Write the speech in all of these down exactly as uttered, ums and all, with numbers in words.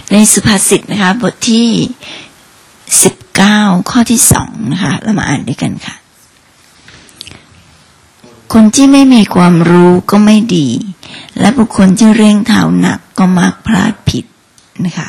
ในสุภาษิตนะคะบทที่สิบเก้าข้อที่สองนะคะเรามาอ่านด้วยกันค่ะคนที่ไม่มีความรู้ก็ไม่ดีและบุคคลที่เร่งเท้าหนักก็มักพลาดผิดนะคะ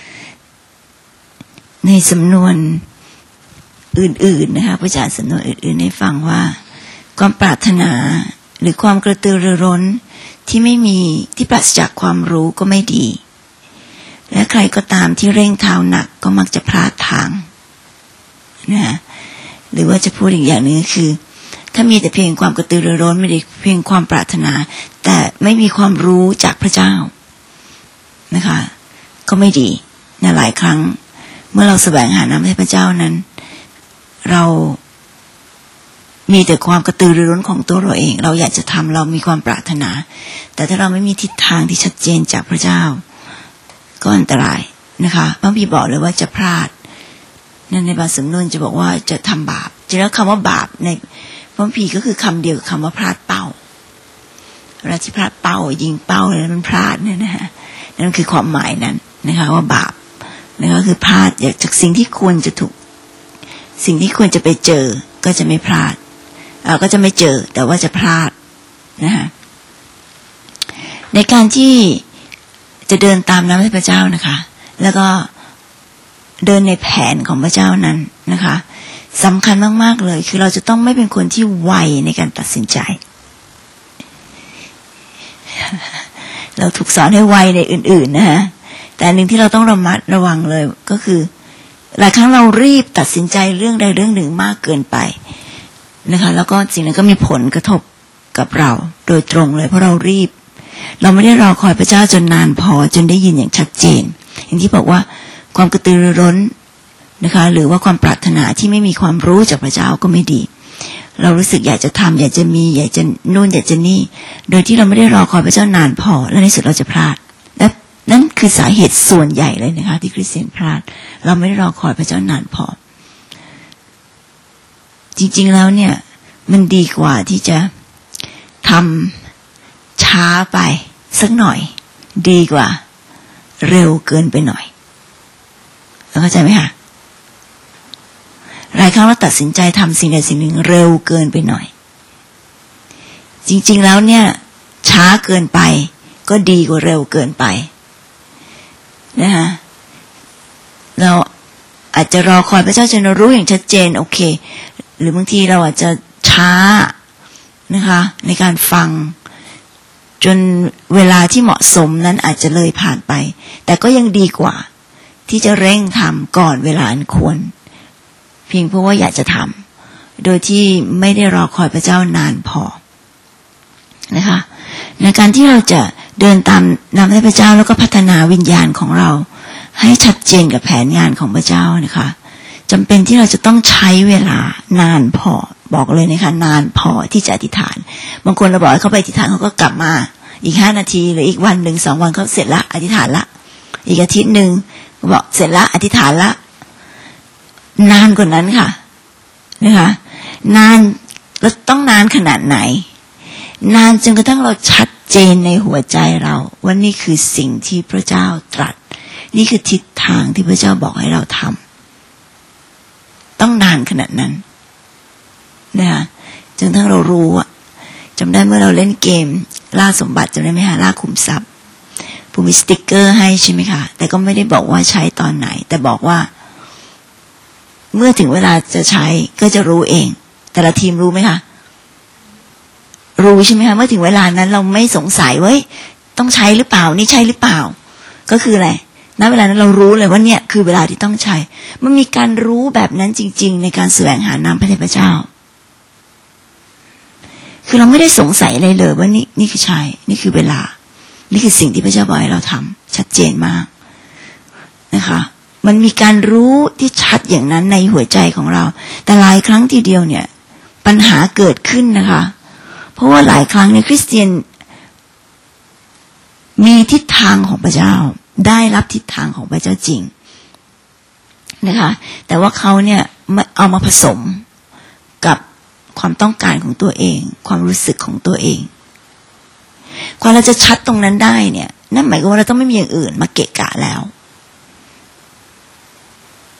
ในสำนวนอื่นๆนะคะผู้จารย์สำนวนอื่นๆให้ฟังว่าความปรารถนาหรือความกระตือรือร้นที่ไม่มีที่ปราศจากความรู้ก็ไม่ดีและใครก็ตามที่เร่งเท้าหนักก็มักจะพลาดทางนะหรือว่าจะพูดอีกอย่างนึงคือถ้ามีแต่เพียงความกระตือรือร้นไม่ได้เพียงความปรารถนาแต่ไม่มีความรู้จากพระเจ้านะคะก็ไม่ดีนะหลายครั้งเมื่อเราแสวงหาน้ำให้พระเจ้านั้นเรามีแต่ความกระตือรือร้นของตัวเราเองเราอยากจะทำเรามีความปรารถนาแต่ถ้าเราไม่มีทิศทางที่ชัดเจนจากพระเจ้าก็อันตรายนะคะพระบิดาบอกเลยว่าจะพลาดนั่นในบางสำนวนจะบอกว่าจะทำบาปจริงแล้วคำว่าบาปในพระคัมภีร์ก็คือคำเดียวกับคำว่าพลาดเป้าเวลาที่พลาดเป้ายิงเป้าแล้วมันพลาดเนี่ยนะฮะนั่นคือความหมายนั้นนะคะว่าบาปนะคะคือพลาดจากสิ่งที่ควรจะถูกสิ่งที่ควรจะไปเจอก็จะไม่พลาดเอ่อก็จะไม่เจอแต่ว่าจะพลาดนะคะในการที่จะเดินตามน้ำให้พระเจ้านะคะแล้วก็เดินในแผนของพระเจ้านั้นนะคะสำคัญมากๆเลยคือเราจะต้องไม่เป็นคนที่ไวในการตัดสินใจเราถูกสอนให้ไวในอื่นๆนะฮะแต่หนึ่งที่เราต้องระมัดระวังเลยก็คือหลายครั้งเรารีบตัดสินใจเรื่องใดเรื่องหนึ่งมากเกินไปนะคะแล้วก็สิ่งนั้นก็มีผลกระทบกับเราโดยตรงเลยเพราะเรารีบเราไม่ได้รอคอยพระเจ้าจนนานพอจนได้ยินอย่างชัดเจนอย่างที่บอกว่าความกระตือรือร้นนะคะหรือว่าความปรารถนาที่ไม่มีความรู้จากพระเจ้าก็ไม่ดีเรารู้สึกอยากจะทำอยากจะมีอยากจะนู่นอยากจะนี่โดยที่เราไม่ได้รอคอยพระเจ้านานพอและในสุดเราจะพลาดและนั่นคือสาเหตุส่วนใหญ่เลยนะคะที่คริสเตียนพลาดเราไม่ได้รอคอยพระเจ้านานพอจริงๆแล้วเนี่ยมันดีกว่าที่จะทำช้าไปสักหน่อยดีกว่าเร็วเกินไปหน่อยเข้าใจไหมคะหลายครั้งเราตัดสินใจทำสิ่งใดสิ่งหนึ่งเร็วเกินไปหน่อยจริงๆแล้วเนี่ยช้าเกินไปก็ดีกว่าเร็วเกินไปนะคะเราอาจจะรอคอยพระเจ้าจนรู้อย่างชัดเจนโอเคหรือบางทีเราอาจจะช้านะคะในการฟังจนเวลาที่เหมาะสมนั้นอาจจะเลยผ่านไปแต่ก็ยังดีกว่าที่จะเร่งทำก่อนเวลาอันควรเพียงเพราะว่าอยากจะทำโดยที่ไม่ได้รอคอยพระเจ้านานพอนะคะในการที่เราจะเดินตามนำให้พระเจ้าแล้วก็พัฒนาวิญญาณของเราให้ชัดเจนกับแผนงานของพระเจ้านะคะจำเป็นที่เราจะต้องใช้เวลานานพอบอกเลยนะคะนานพอที่จะอธิษฐานบางคนเราบอกให้เขาไปอธิษฐานเขาก็กลับมาอีกห้านาทีหรืออีกวันหนึ่งสองวันเขาเสร็จละอธิษฐานละอีกอาทิตย์หนึ่งบอกเสร็จละอธิษฐานละนานกว่านั้นค่ะนะคะนานแล้วต้องนานขนาดไหนนานจนกระทั่งเราชัดเจนในหัวใจเราว่านี่คือสิ่งที่พระเจ้าตรัสนี่คือทิศทางที่พระเจ้าบอกให้เราทำต้องนานขนาดนั้นนะคะจนทั้งเรารู้อะจำได้เมื่อเราเล่นเกมล่าสมบัติจำได้ไหมคะล่าขุมทรัพย์ผู้มีสติ๊กเกอร์ให้ใช่ไหมคะแต่ก็ไม่ได้บอกว่าใช้ตอนไหนแต่บอกว่าเมื่อถึงเวลาจะใช้ก็จะรู้เองแต่ละทีมรู้ไหมคะรู้ใช่ไหมคะเมื่อถึงเวลานั้นเราไม่สงสัยว่าต้องใช้หรือเปล่านี่ใช่หรือเปล่าก็คืออะไรณเวลานั้นเรารู้เลยว่าเนี่ยคือเวลาที่ต้องใช้มันมีการรู้แบบนั้นจริงๆในการแสวงหาน้ำพระทัยพระเจ้าคือเราไม่ได้สงสัยอะไรเลยว่านี่นี่คือใช่นี่คือเวลานี่คือสิ่งที่พระเจ้าบอกให้เราทำชัดเจนมากนะคะมันมีการรู้ที่ชัดอย่างนั้นในหัวใจของเราแต่หลายครั้งทีเดียวเนี่ยปัญหาเกิดขึ้นนะคะเพราะว่าหลายครั้งในคริสเตียนมีทิศทางของพระเจ้าได้รับทิศทางของพระเจ้าจริงนะคะแต่ว่าเขาเนี่ยเอามาผสมกับความต้องการของตัวเองความรู้สึกของตัวเองความเราจะชัดตรงนั้นได้เนี่ยนั่นหมายความว่าเราต้องไม่มีอย่างอื่นมาเกะกะแล้ว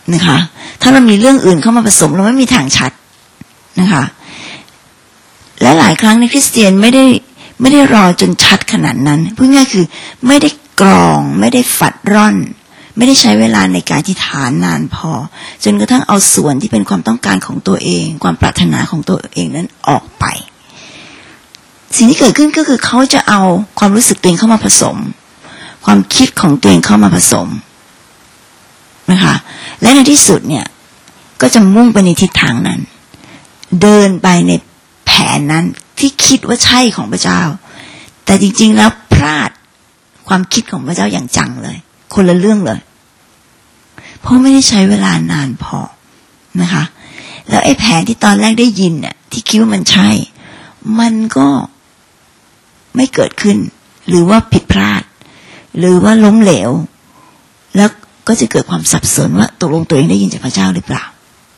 นะคะถ้าเรามีเรื่องอื่นเข้ามาผสมเราไม่มีทางชัดนะคะและหลายครั้งในคริสเตียนไม่ได้ไม่ได้รอจนชัดขนาดนั้นพูดง่ายคือไม่ได้กรองไม่ได้ฝัดร่อนไม่ได้ใช้เวลาในการอธิษฐานนานพอจนกระทั่งเอาส่วนที่เป็นความต้องการของตัวเองความปรารถนาของตัวเองนั้นออกไปสิ่งที่เกิดขึ้นก็คือเขาจะเอาความรู้สึกตัวเองเข้ามาผสมความคิดของตัวเองเข้ามาผสมนะคะและในที่สุดเนี่ยก็จะมุ่งไปในทิศทางนั้นเดินไปในแผนนั้นที่คิดว่าใช่ของพระเจ้าแต่จริงๆแล้วพลาดความคิดของพระเจ้าอย่างจังเลยคนละเรื่องเลยเพราะไม่ได้ใช้เวลานานพอนะคะแล้วไอ้แผนที่ตอนแรกได้ยินเนี่ยที่คิดว่ามันใช่มันก็ไม่เกิดขึ้นหรือว่าผิดพลาดหรือว่าล้มเหลวแล้วก็จะเกิดความสับสนว่าตกลงตัวเองได้ยินจากพระเจ้าหรือเปล่า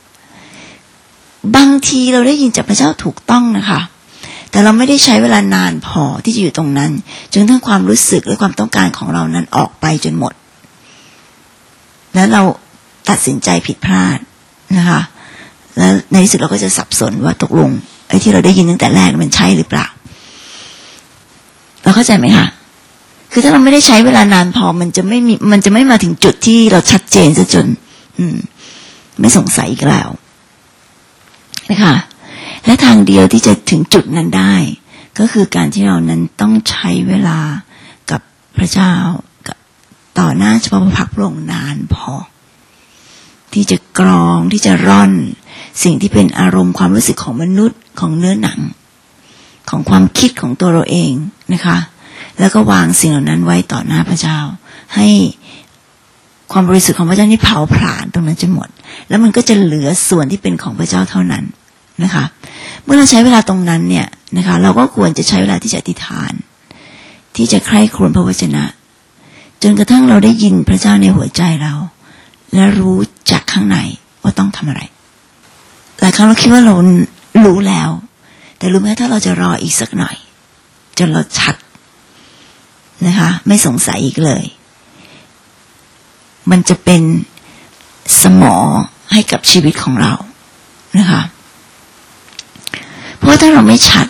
บางทีเราได้ยินจากพระเจ้าถูกต้องนะคะแต่เราไม่ได้ใช้เวลานานพอที่จะอยู่ตรงนั้นจนทั้งความรู้สึกและความต้องการของเรานั้นออกไปจนหมดแล้วเราตัดสินใจผิดพลาดนะคะแล้วในที่สุดเราก็จะสับสนว่าตกลงไอ้ที่เราได้ยินตั้งแต่แรกมันใช่หรือเปล่าเราเข้าใจไหมคะคือถ้าเราไม่ได้ใช้เวลานานพอมันจะไม่มีมันจะไม่มาถึงจุดที่เราชัดเจนซะจนอืมไม่สงสัยอีกแล้วนะคะและทางเดียวที่จะถึงจุดนั้นได้ก็คือการที่เรานั้นต้องใช้เวลากับพระเจ้ากับต่อหน้าเฉพาะพระพักตร์พระองค์นานพอที่จะกรองที่จะร่อนสิ่งที่เป็นอารมณ์ความรู้สึกของมนุษย์ของเนื้อหนังของความคิดของตัวเราเองนะคะแล้วก็วางสิ่งเหล่านั้นไว้ต่อหน้าพระเจ้าให้ความบริสุทธิ์ของพระเจ้านี่เผาผลาญตรงนั้นจนหมดแล้วมันก็จะเหลือส่วนที่เป็นของพระเจ้าเท่านั้นนะคะเมื่อเราใช้เวลาตรงนั้นเนี่ยนะคะเราก็ควรจะใช้เวลาที่จะอธิษฐานที่จะใคร่ครวญพระวจนะจนกระทั่งเราได้ยินพระเจ้าในหัวใจเราและรู้จากข้างในว่าต้องทำอะไรหลายครั้งเราคิดว่าเรารู้แล้วแต่รู้ไหมถ้าเราจะรออีกสักหน่อยจนเราชัดนะคะไม่สงสัยอีกเลยมันจะเป็นสมอให้กับชีวิตของเรานะคะเพราะถ้าเราไม่ชัด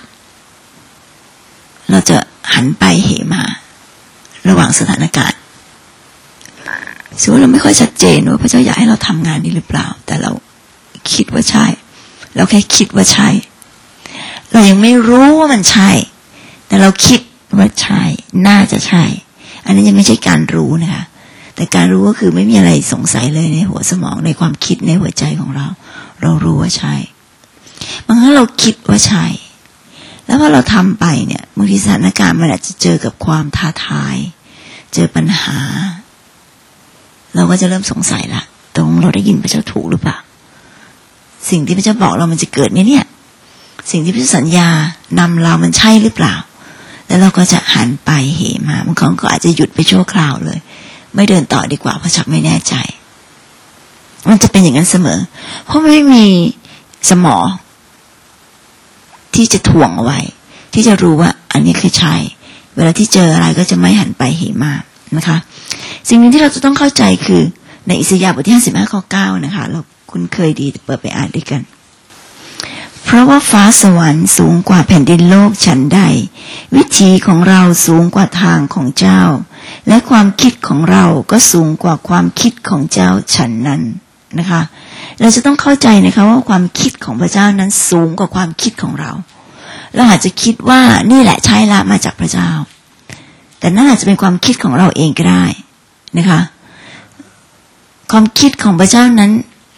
เราจะหันไปเหมาระหว่างสถานการณ์สมมติเราไม่ค่อยชัดเจนว่าพระเจ้าอยากให้เราทำงานนี้หรือเปล่าแต่เราคิดว่าใช่เราแค่คิดว่าใช่เรายังไม่รู้ว่ามันใช่แต่เราคิดว่าใช่น่าจะใช่อันนี้ยังไม่ใช่การรู้นะคะแต่การรู้ก็คือไม่มีอะไรสงสัยเลยในหัวสมองในความคิดในหัวใจของเราเรารู้ว่าใช่บางครั้งเราคิดว่าใช่แล้วพอเราทำไปเนี่ยบางทีสถานการณ์มันอาจจะเจอกับความท้าทายเจอปัญหาเราก็จะเริ่มสงสัยละตรงเราได้ยินพระเจ้าถูกหรือเปล่าสิ่งที่พระเจ้าบอกเรามันจะเกิดไหมเนี่ยสิ่งที่พระเจ้าสัญญานำเรามันใช่หรือเปล่าแล้วเราก็จะหันไปเหมาบางครั้งก็อาจจะหยุดไปชั่วคราวเลยไม่เดินต่อดีกว่าเพราะชักไม่แน่ใจมันจะเป็นอย่างนั้นเสมอเพราะไม่มีสมองที่จะถ่วงเอาไว้ที่จะรู้ว่าอันนี้คือใช่เวลาที่เจออะไรก็จะไม่หันไปเหมานะคะสิ่งหนึ่งที่เราจะต้องเข้าใจคือในอิสยาห์บทที่ห้าสิบห้าข้อเก้านะคะเราคุ้นเคยดีเปิดไปอ่านด้วยกันเพราะว่าฟ้าสวรรค์สูงกว่าแผ่นดินโลกฉันใดวิถีของเราสูงกว่าทางของเจ้าและความคิดของเราก็สูงกว่าความคิดของเจ้าฉันนั้นนะคะเราจะต้องเข้าใจนะคะว่าความคิดของพระเจ้านั้นสูงกว่าความคิดของเราเราอาจจะคิดว่านี่แหละใช่ละมาจากพระเจ้าแต่นั่นอาจจะเป็นความคิดของเราเองก็ได้นะคะความคิดของพระเจ้านั้น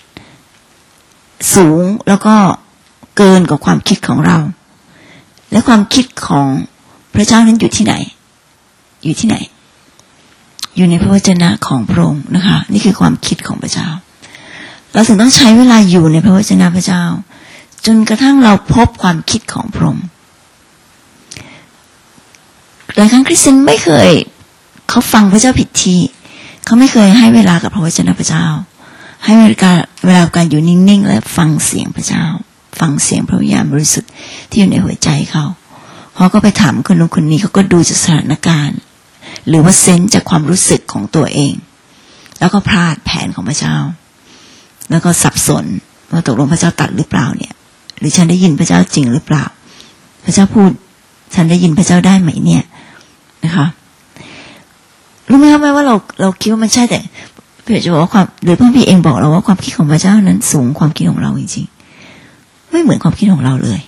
สูงแล้วก็เกินกว่าความคิดของเราและความคิดของพระเจ้านั้นอยู่ที่ไหนอยู่ที่ไหนอยู่ในพระวจนะของพระองค์นะคะนี่คือความคิดของพระเจ้าเราถึงต้องใช้เวลาอยู่ในพระวจนะพระเจ้าจนกระทั่งเราพบความคิดของพระองค์หลายครั้งคริสเตียนไม่เคยเขาฟังพระเจ้าผิดที่เขาไม่เคยให้เวลากับพระวจนะพระเจ้าให้เวลาเวลาการอยู่นิ่งๆและฟังเสียงพระเจ้าฟังเสียงพระวิญญาณบริสุทธิ์ที่อยู่ในหัวใจเขาเขาก็ไปถามคนนู้นคนนี้เขาก็ดูจากสถานการณ์หรือว่าเซนส์จากความรู้สึกของตัวเองแล้วก็พลาดแผนของพระเจ้าแล้วก็สับสนว่าตกลงพระเจ้าตรัสหรือเปล่าเนี่ยหรือฉันได้ยินพระเจ้าจริงหรือเปล่าพระเจ้าพูดฉันได้ยินพระเจ้าได้ไหมเนี่ยนะคะรู้ไหมครับว่าเราเราคิดว่ามันใช่แต่พี่จะบอกว่าความหรือพระพี่เองบอกเราว่าความคิดของพระเจ้านั้นสูงความคิดของเราจริงๆไม่เหมือนความคิดของเราเลย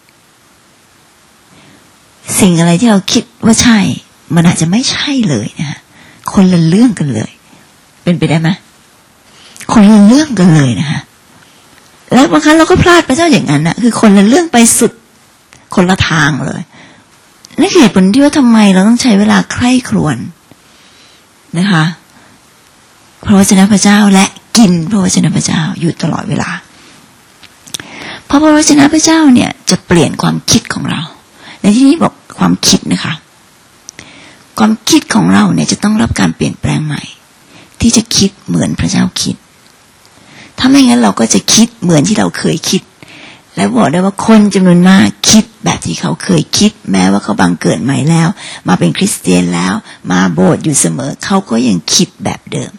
สิ่งอะไรที่เราคิดว่าใช่มันอาจจะไม่ใช่เลยนะคนละเรื่องกันเลยเป็นไปได้ไหมคนละเรื่องกันเลยนะคะแล้วบางครั้งเราก็พลาดพระเจ้าอย่างนั้นนะคือคนละเรื่องไปสุดคนละทางเลยนั่นคือเหตุผลที่ว่าทำไมเราต้องใช้เวลาใคร่ครวญนะคะพระวจนะพระเจ้าและกินพระวจนะพระเจ้าอยู่ตลอดเวลาเพราะพระวจนะพระเจ้าเนี่ยจะเปลี่ยนความคิดของเราในที่นี้บอกความคิดนะคะความคิดของเราเนี่ยจะต้องรับการเปลี่ยนแปลงใหม่ที่จะคิดเหมือนพระเจ้าคิดถ้าไม่งั้นเราก็จะคิดเหมือนที่เราเคยคิดและบอกได้ว่าคนจำนวนมากคิดแบบที่เขาเคยคิดแม้ว่าเขาบังเกิดใหม่แล้วมาเป็นคริสเตียนแล้วมาโบสถ์อยู่เสมอเขาก็ยังคิดแบบเดิม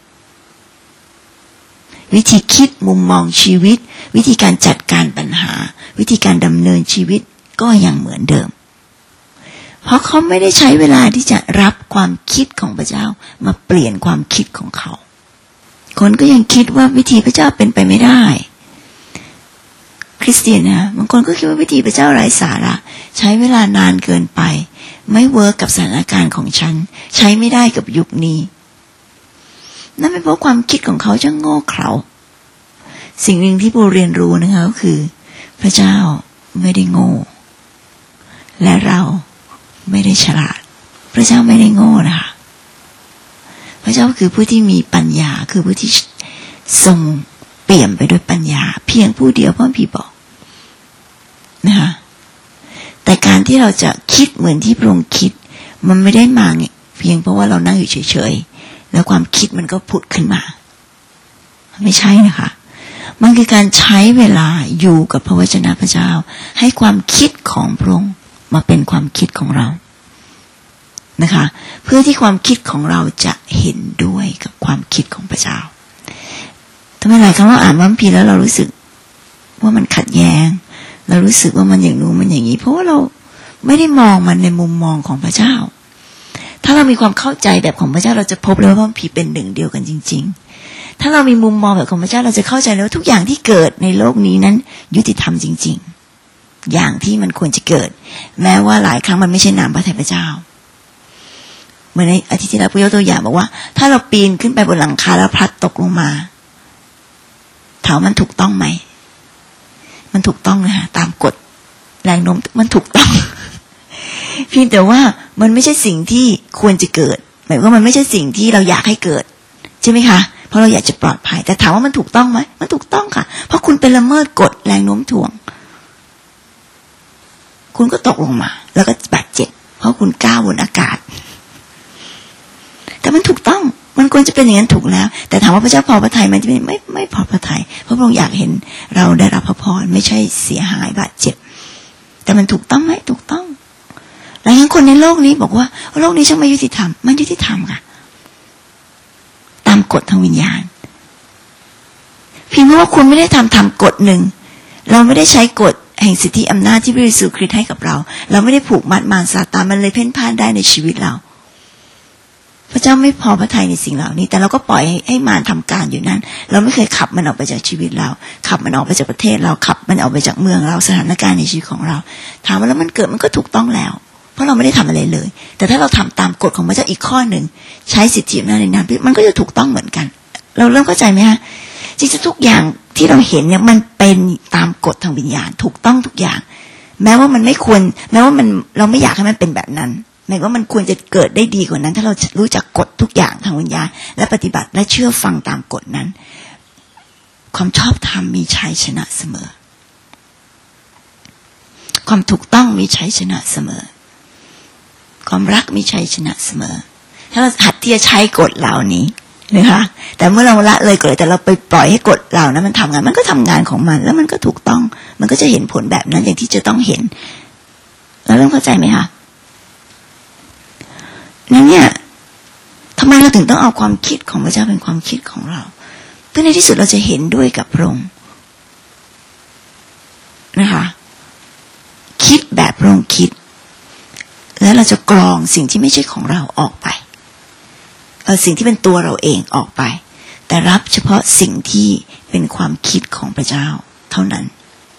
วิธีคิดมุมมองชีวิตวิธีการจัดการปัญหาวิธีการดำเนินชีวิตก็ยังเหมือนเดิมเพราะเขาไม่ได้ใช้เวลาที่จะรับความคิดของพระเจ้ามาเปลี่ยนความคิดของเขาคนก็ยังคิดว่าวิธีพระเจ้าเป็นไปไม่ได้คริสเตียนนะบางคนก็คิดว่าวิธีพระเจ้าไร้สาระใช้เวลานานเกินไปไม่เวิร์กกับสถานการณ์ของฉันใช้ไม่ได้กับยุคนี้นั่นเป็นเพราะความคิดของเขาจะโง่เขลาสิ่งหนึ่งที่ปูเรียนรู้นะคะก็คือพระเจ้าไม่ได้โง่และเราไม่ได้ฉลาดพระเจ้าไม่ได้โง่นะคะพระเจ้าคือผู้ที่มีปัญญาคือผู้ที่ทรงเปี่ยมไปด้วยปัญญาเพียงผู้เดียวพระพี่บอกนะคะแต่การที่เราจะคิดเหมือนที่พระองค์คิดมันไม่ได้มาเพียงเพราะว่าเรานั่งอยู่เฉยๆแล้วความคิดมันก็ผุดขึ้นมาไม่ใช่นะคะมันคือการใช้เวลาอยู่กับพระวจนะพระเจ้าให้ความคิดของพระองค์มาเป็นความคิดของเรานะคะเพื่อที่ความคิดของเราจะเห็นด้วยกับความคิดของพระเจ้าทำไมหลายครั้งเราอ่านพระคัมภีร์แล้วเรารู้สึกว่ามันขัดแย้งเรารู้สึกว่ามันอย่างนู้นมันอย่างนี้เพราะว่าเราไม่ได้มองมันในมุมมองของพระเจ้าถ้าเรามีความเข้าใจแบบของพระเจ้าเราจะพบเลยว่าพระคัมภีร์เป็นหนึ่งเดียวกันจริงๆถ้าเรามีมุมมองแบบของพระเจ้าเราจะเข้าใจเลยว่าทุกอย่างที่เกิดในโลกนี้นั้นยุติธรรมจริงๆอย่างที่มันควรจะเกิดแม้ว่าหลายครั้งมันไม่ใช่นามพระทัยพระเจ้าเหมือนในอาทิตย์ที่แล้วพูดยกตัวอย่างบอกว่าถ้าเราปีนขึ้นไปบนหลังคาแล้วพลัดตกลงมาถามมันถูกต้องไหมมันถูกต้องนะฮะตามกฎแรงโน้มมันถูกต้องเพียงแต่ว่ามันไม่ใช่สิ่งที่ควรจะเกิดหมายว่ามันไม่ใช่สิ่งที่เราอยากให้เกิดใช่ไหมคะเพราะเราอยากจะปลอดภัยแต่ถามว่ามันถูกต้องไหมมันถูกต้องค่ะเพราะคุณไปละเมิดกฎแรงโน้มถ่วงคุณก็ตกลงมาแล้วก็บาดเจ็บเพราะคุณก้าวบนอากาศแต่มันถูกต้องมันควรจะเป็นอย่างนั้นถูกแล้วแต่ถามว่าพระเจ้าพอพระทัยมันจะไม่ไม่ไม่พอพระทัยเพราะพระองค์อยากเห็นเราได้รับพระพรไม่ใช่เสียหายบาดเจ็บแต่มันถูกต้องไหมถูกต้องหลายคนในโลกนี้บอกว่าโลกนี้ช่างไม่ยุติธรรมมันยุติธรรมค่ะตามกฎทางวิญญาณเพียงเพราะว่าคุณไม่ได้ทำตามกฎหนึ่งเราไม่ได้ใช้กฎแห่งสิทธิอำนาจที่พระเยซูคริสต์ให้กับเราเราไม่ได้ผูกมัดมารซาตานมันเลยเพ่นพ่านได้ในชีวิตเราพระเจ้าไม่พอพระทัยในสิ่งเหล่านี้แต่เราก็ปล่อยให้ให้มารทำการอยู่นั้นเราไม่เคยขับมันออกไปจากชีวิตเราขับมันออกไปจากประเทศเราขับมันออกไปจากเมืองเราสถานการณ์ในชีวิตของเราถามว่าแล้วมันเกิดมันก็ถูกต้องแล้วเพราะเราไม่ได้ทำอะไรเลยแต่ถ้าเราทำตามกฎของพระเจ้าอีกข้อหนึ่งใช้สิทธิอำนาจในนามมันก็จะถูกต้องเหมือนกันเราเริ่มเข้าใจไหมฮะจริงๆทุกอย่างที่เราเห็นเนี่ยมันเป็นตามกฎทางวิญญาณถูกต้องทุกอย่างแม้ว่ามันไม่ควรแม้ว่ามันเราไม่อยากให้มันเป็นแบบนั้นหมายว่ามันควรจะเกิดได้ดีกว่านั้นถ้าเรารู้จักกฎทุกอย่างทางวิญญาณและปฏิบัติและเชื่อฟังตามกฎนั้นความชอบธรรมมีชัยชนะเสมอความถูกต้องมีชัยชนะเสมอความรักมีชัยชนะเสมอถ้าเราหัดที่จะใช้กฎเหล่านี้นะคะแต่เมื่อเราละเลยกฎแต่เราไปปล่อยให้กฎเหล่านั้นมันทำงานมันก็ทำงานของมันแล้วมันก็ถูกต้องมันก็จะเห็นผลแบบนั้นอย่างที่จะต้องเห็นเราเริ่มเข้าใจไหมคะนั่นเนี่ยทำไมเราถึงต้องเอาความคิดของพระเจ้าเป็นความคิดของเราเพื่อในที่สุดเราจะเห็นด้วยกับพระองค์นะคะคิดแบบพระองค์คิดแล้วเราจะกรองสิ่งที่ไม่ใช่ของเราออกไปเอาสิ่งที่เป็นตัวเราเองออกไปแต่รับเฉพาะสิ่งที่เป็นความคิดของพระเจ้าเท่านั้น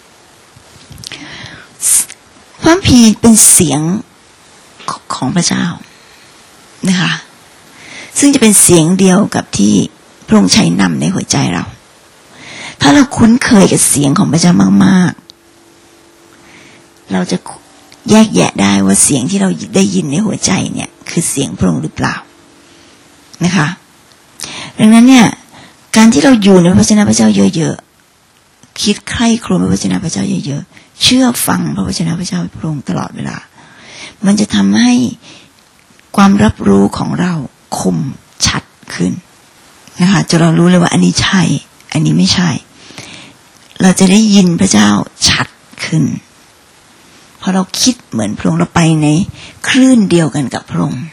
พระคัมภีร์เป็นเสียงของพระเจ้านะคะซึ่งจะเป็นเสียงเดียวกับที่พระองค์ใช้นำในหัวใจเราถ้าเราคุ้นเคยกับเสียงของพระเจ้ามากๆเราจะแยกแยะได้ว่าเสียงที่เราได้ยินในหัวใจเนี่ยคือเสียงพระองค์หรือเปล่านะคะดังนั้นเนี่ยการที่เราอยู่ในพระวจนะพระเจ้าเยอะๆคิดใคร่ครวญพระวจนะพระเจ้าเยอะๆเชื่อฟังพระวจนะพระเจ้าพระองค์ตลอดเวลามันจะทำให้ความรับรู้ของเราคมชัดขึ้นนะคะจะเรารู้เลยว่าอันนี้ใช่อันนี้ไม่ใช่เราจะได้ยินพระเจ้าชัดขึ้นพอเราคิดเหมือนพระองค์เราไปในคลื่นเดียวกันกับพระองค์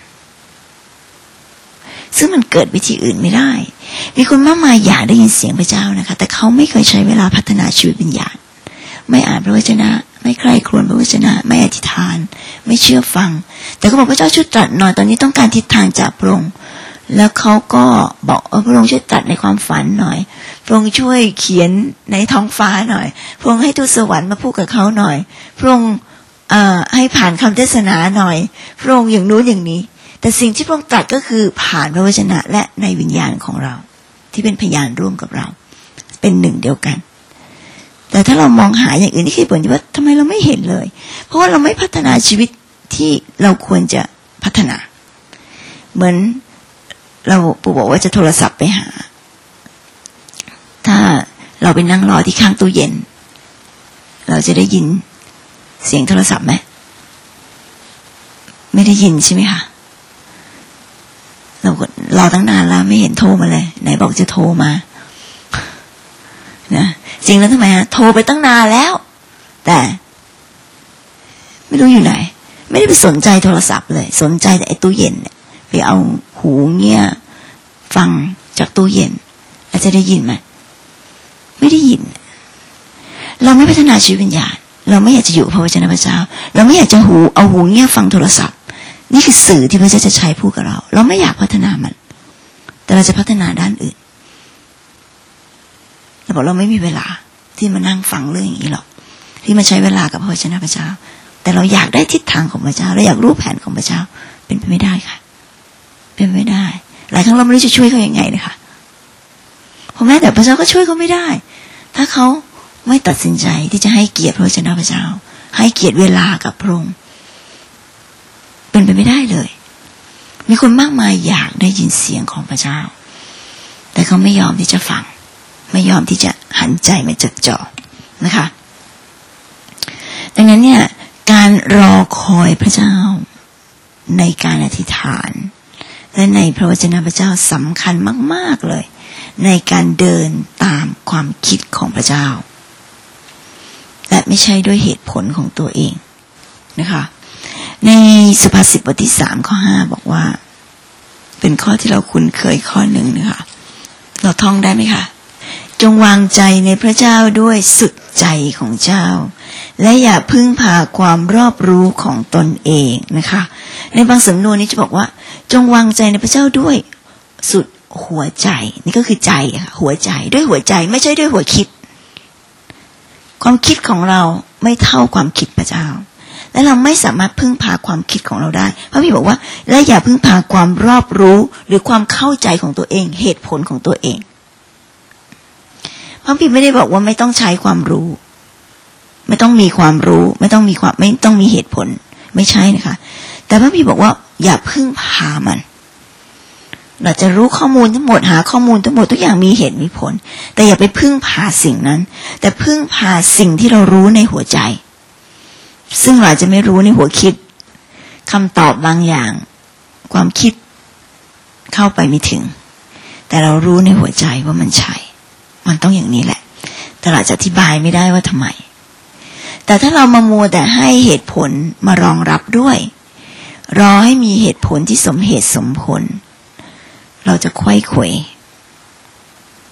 ซึ่งมันเกิดวิธีอื่นไม่ได้มีคนมากมายอยากได้ยินเสียงพระเจ้านะคะแต่เขาไม่เคยใช้เวลาพัฒนาชีวิตวิญญาณไม่อ่านพระวจนะไม่ใคร่ครวญพระวจนะไม่อธิษฐานไม่เชื่อฟังแต่ก็บอกพระเจ้าช่วยตรัสหน่อยตอนนี้ต้องการทิศทางจากพระองค์แล้วเขาก็บอกเออพระองค์ช่วยตรัสในความฝันหน่อยพระองค์ช่วยเขียนในท้องฟ้าหน่อยพระองค์ให้ทูตสวรรค์มาพูดกับเขาหน่อยพระองค์ให้ผ่านคำเทศนาหน่อยพระองค์อย่างนู้นอย่างนี้แต่สิ่งที่พระองค์ตรัสก็คือผ่านพระวจนะและในวิญญาณของเราที่เป็นพยานร่วมกับเราเป็นหนึ่งเดียวกันแต่ถ้าเรามองหาอย่างอื่นนี่คือผลที่ว่าทำไมเราไม่เห็นเลยเพราะว่าเราไม่พัฒนาชีวิตที่เราควรจะพัฒนาเหมือนเราปู่บอกว่าจะโทรศัพท์ไปหาถ้าเราไปนั่งรอที่ข้างตู้เย็นเราจะได้ยินเสียงโทรศัพท์ไหมไม่ได้ยินใช่ไหมคะเราก็รอตั้งนานแล้วไม่เห็นโทรมาเลยไหนบอกจะโทรมานะจริงแล้วทำไมฮะโทรไปตั้งนานแล้วแต่ไม่รู้อยู่ไหนไม่ได้ไปสนใจโทรศัพท์เลยสนใจแต่ไอ้ตู้เย็นเนี่ยไปเอาหูเงี้ยฟังจากตู้เย็นอาจจะได้ยินไหมไม่ได้ยินเราไม่พัฒนาชีวิตวิญญาณเราไม่อยากจะอยู่พระวจนะพระเจ้าเราไม่อยากจะหูเอาหูเงี้ยฟังโทรศัพท์นี่คือสื่อที่พระเจ้าจะใช้พูดกับเราเราไม่อยากพัฒนามันแต่เราจะพัฒนาด้านอื่นเราบอกเราไม่มีเวลาที่มานั่งฟังเรื่องอย่างนี้หรอกที่มาใช้เวลากับพระวจนะพระเจ้าแต่เราอยากได้ทิศทางของพระเจ้าเราอยากรู้แผนของพระเจ้าเป็นไปไม่ได้ค่ะเป็นไม่ได้หลายครั้งเราไม่รู้จะช่วยเขาอย่างไงนะคะเพราะแม้แต่พระเจ้าก็ช่วยเขาไม่ได้ถ้าเขาไม่ตัดสินใจที่จะให้เกียรติพระวจนะพระเจ้าให้เกียรติเวลากับพระองค์เป็นไปไม่ได้เลยมีคนมากมายอยากได้ยินเสียงของพระเจ้าแต่เขาไม่ยอมที่จะฟังไม่ยอมที่จะหันใจมาจดจ่อนะคะดังนั้นเนี่ยการรอคอยพระเจ้าในการอธิษฐานและในพระวจนะพระเจ้าสำคัญมากๆเลยในการเดินตามความคิดของพระเจ้าและไม่ใช่ด้วยเหตุผลของตัวเองนะคะในสุภาษิตบทที่สามข้อห้าบอกว่าเป็นข้อที่เราคุ้นเคยข้อหนึ่งนะคะเราท่องได้ไหมคะจงวางใจในพระเจ้าด้วยสุดใจของเจ้าและอย่าพึ่งพาความรอบรู้ของตนเองนะคะในบางสำนวนนี้จะบอกว่าจงวางใจในพระเจ้าด้วยสุดหัวใจนี่ก็คือใจค่ะหัวใจด้วยหัวใจไม่ใช่ด้วยหัวคิดความคิดของเราไม่เท่าความคิดพระเจ้าและเราไม่สามารถพึ่งพาความคิดของเราได้พระพี่บอกว่าและอย่าพึ่งพาความรอบรู้หรือความเข้าใจของตัวเองเหตุผลของตัวเองพระพี่ไม่ได้บอกว่าไม่ต้องใช้ความรู้ไม่ต้องมีความรู้ไม่ต้องมีความไม่ต้องมีเหตุผลไม่ใช่นะคะแต่พระพี่บอกว่าอย่าพึ่งพามันเราจะรู้ข้อมูลทั้งหมดหาข้อมูลทั้งหมดทุกอย่างมีเหตุมีผลแต่อย่าไปพึ่งพาสิ่งนั้นแต่พึ่งพาสิ่งที่เรารู้ในหัวใจซึ่งเราจะไม่รู้ในหัวคิดคำตอบบางอย่างความคิดเข้าไปไม่ถึงแต่เรารู้ในหัวใจว่ามันใช่มันต้องอย่างนี้แหละแต่เราจะอธิบายไม่ได้ว่าทำไมแต่ถ้าเรามามัวแต่ให้เหตุผลมารองรับด้วยรอให้มีเหตุผลที่สมเหตุสมผลเราจะไขว้เขว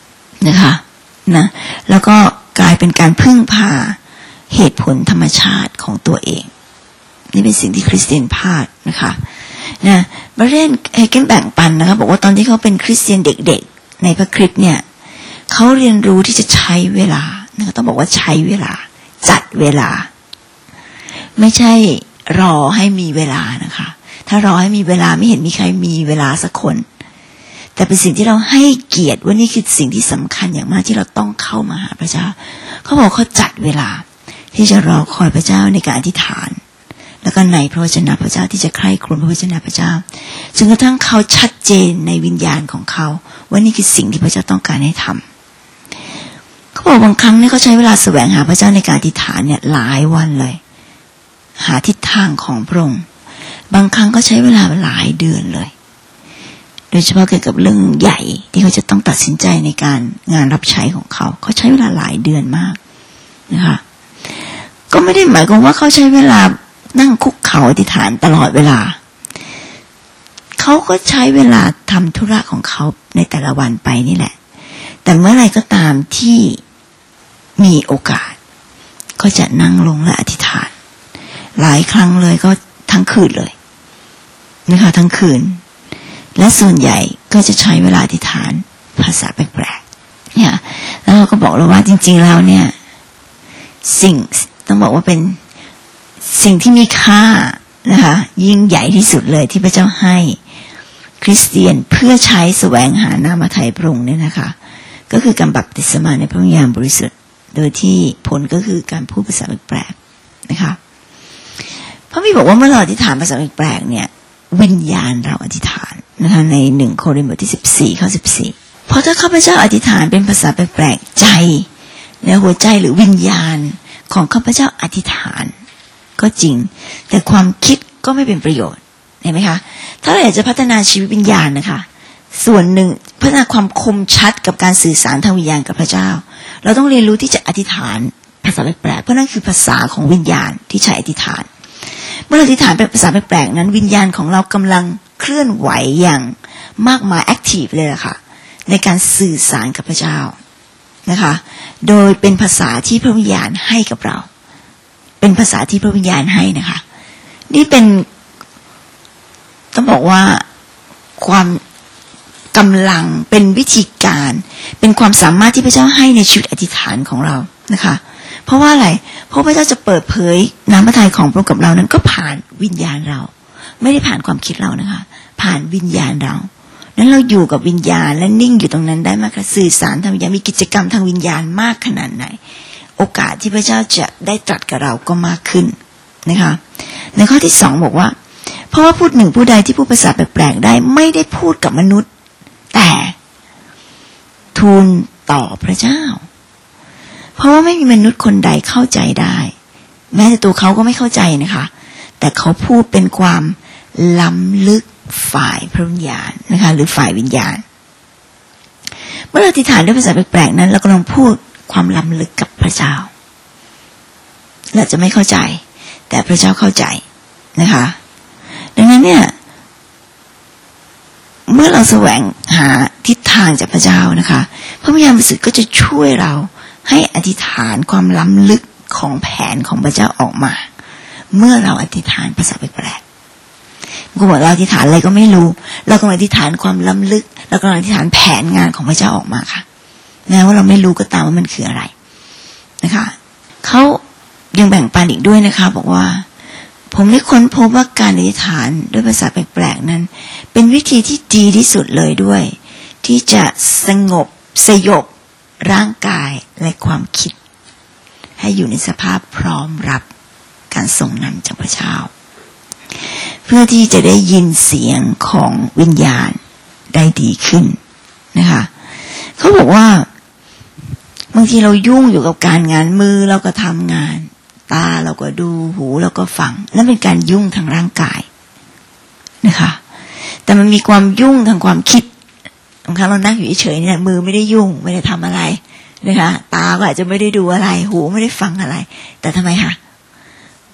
นะคะนะแล้วก็กลายเป็นการพึ่งพาเหตุผลธรรมชาติของตัวเองนี่เป็นสิ่งที่คริสเตียนพลาดนะคะนะบรเรนเฮเกนแบ่งปันนะคะบอกว่าตอนที่เขาเป็นคริสเตียนเด็กๆในพระคริสต์เนี่ยเขาเรียนรู้ที่จะใช้เวลานะคะต้องบอกว่าใช้เวลาจัดเวลาไม่ใช่รอให้มีเวลานะคะถ้ารอให้มีเวลาไม่เห็นมีใครมีเวลาสักคนแต่เป็นสิ่งที่เราให้เกียรติว่านี่คือสิ่งที่สำคัญอย่างมากที่เราต้องเข้ามาหาพระเจ้าเขาบอกเขาจัดเวลาที่จะรอคอยพระเจ้าในการอธิษฐานแล้วก็ในพระวจนะพระเจ้าที่จะใคร่ครวญพระวจนะพระเจ้าจนกระทั่งเขาชัดเจนในวิญญาณของเขาว่านี่คือสิ่งที่พระเจ้าต้องการให้ทำเขาบอกบางครั้งเนี่ยเขาใช้เวลาแสวงหาพระเจ้าในการอธิษฐานเนี่ยหลายวันเลยหาทิศทางของพระองค์บางครั้งก็ใช้เวลาหลายเดือนเลยโดยเฉพาะเกี่ยวกับเรื่องใหญ่ที่เขาจะต้องตัดสินใจในการงานรับใช้ของเขาเขาใช้เวลาหลายเดือนมากนะคะก็ไม่ได้หมายความว่าเขาใช้เวลานั่งคุกเข่าอธิษฐานตลอดเวลาเขาก็ใช้เวลาทำธุระของเขาในแต่ละวันไปนี่แหละแต่เมื่อไรก็ตามที่มีโอกาสก็จะนั่งลงและอธิษฐานหลายครั้งเลยก็ทั้งคืนเลยนะคะทั้งคืนและส่วนใหญ่ก็จะใช้เวลาอธิษฐานภาษาแปลกๆเนี่ยแล้วเราก็บอกเลยว่าจริงๆแล้วเนี่ยสิ่งต้องบอกว่าเป็นสิ่งที่มีค่านะคะยิ่งใหญ่ที่สุดเลยที่พระเจ้าให้คริสเตียนเพื่อใช้แสวงหาน้ำพระทัยพระองค์เนี่ยนะคะก็คือการบัพติศมาในพระวิญญาณบริสุทธิ์โดยที่ผลก็คือการพูดภาษาแปลกๆนะคะพระบิดาบอกว่าเมื่อเราอธิษฐานภาษาแปลกๆเนี่ยวิญญาณเราอธิษฐานนะคะในหนึ่งโครินธ์บทที่สิบสี่ข้อสิบสี่เพราะถ้าข้าพเจ้าอธิษฐานเป็นภาษาแปลกๆใจและหัวใจหรือวิญญาณของข้าพเจ้าอธิษฐานก็จริงแต่ความคิดก็ไม่เป็นประโยชน์เห็นไหมคะถ้าเราอยากจะพัฒนาชีวิตวิญญาณนะคะส่วนหนึ่งพัฒนาความคมชัดกับการสื่อสารทางวิญญาณกับพระเจ้าเราต้องเรียนรู้ที่จะอธิษฐานภาษาแปลกๆเพราะนั่นคือภาษาของวิญญาณที่ใช้อธิษฐานเมื่อเราอธิษฐานเป็นภาษาแปลกๆนั้นวิญญาณของเรากำลังเคลื่อนไหวอย่างมากมายแอคทีฟเลยล่ะค่ะในการสื่อสารกับพระเจ้านะคะโดยเป็นภาษาที่พระวิญญาณให้กับเราเป็นภาษาที่พระวิญญาณให้นะคะนี่เป็นต้องบอกว่าความกำลังเป็นวิธีการเป็นความสามารถที่พระเจ้าให้ในชีวิตอธิษฐานของเรานะคะเพราะว่าอะไรเพราะพระเจ้าจะเปิดเผยน้ำพระทัยของพระองค์กับเรานั้นก็ผ่านวิญญาณเราไม่ได้ผ่านความคิดเรานะคะผ่านวิญญาณเรานั้นเราอยู่กับวิญญาณและนิ่งอยู่ตรงนั้นได้มากค่ะสื่อสารทางวิญญาณมีกิจกรรมทางวิญญาณมากขนาดไหนโอกาสที่พระเจ้าจะได้ตรัสกับเราก็มากขึ้นนะคะในข้อที่สองบอกว่าเพราะว่าพูดหนึ่งผู้ใดที่พูดภาษาแปลกๆได้ไม่ได้พูดกับมนุษย์แต่ทูลต่อพระเจ้าเพราะว่าไม่มีมนุษย์คนใดเข้าใจได้แม้แต่ตัวเขาก็ไม่เข้าใจนะคะแต่เขาพูดเป็นความล้ำลึกฝ่ายพระวิญญาณนะคะหรือฝ่ายวิญญาณเมื่อเราอธิษฐานด้วยภาษาแปลกๆนั้นเรากำลังพูดความล้ำลึกกับพระเจ้าเราจะไม่เข้าใจแต่พระเจ้าเข้าใจนะคะดังนั้นเนี่ยเมื่อเราแสวงหาทิศทางจากพระเจ้านะคะพระวิญญาณบริสุทธิ์ก็จะช่วยเราให้อธิษฐานความล้ำลึกของแผนของพระเจ้าออกมาเมื่อเราอธิษฐานภาษาแปลกๆกูบอกเราอธิษฐานอะไรก็ไม่รู้เรากำลังอธิษฐานความล้ำลึกเรากำลังอธิษฐานแผนงานของพระเจ้าออกมาค่ะแม้ว่าเราไม่รู้ก็ตามว่ามันคืออะไรนะคะเขายังแบ่งปันอีกด้วยนะคะบอกว่าผมได้ค้นพบว่าการอธิษฐานด้วยภาษาแปลกๆนั้นเป็นวิธีที่ดีที่สุดเลยด้วยที่จะสงบสยบร่างกายและความคิดให้อยู่ในสภาพพร้อมรับการทรงนำจากพระเจ้าเพื่อที่จะได้ยินเสียงของวิญญาณได้ดีขึ้นนะคะเขาบอกว่าบางทีเรายุ่งอยู่กับการงานมือเราก็ทำงานตาเราก็ดูหูเราก็ฟังนั่นเป็นการยุ่งทางร่างกายนะคะแต่มันมีความยุ่งทางความคิดบางครั้งเรานั่งอยู่เฉยๆเนี่ยมือไม่ได้ยุ่งไม่ได้ทำอะไรนะคะตาก็อาจจะไม่ได้ดูอะไรหูไม่ได้ฟังอะไรแต่ทำไมคะ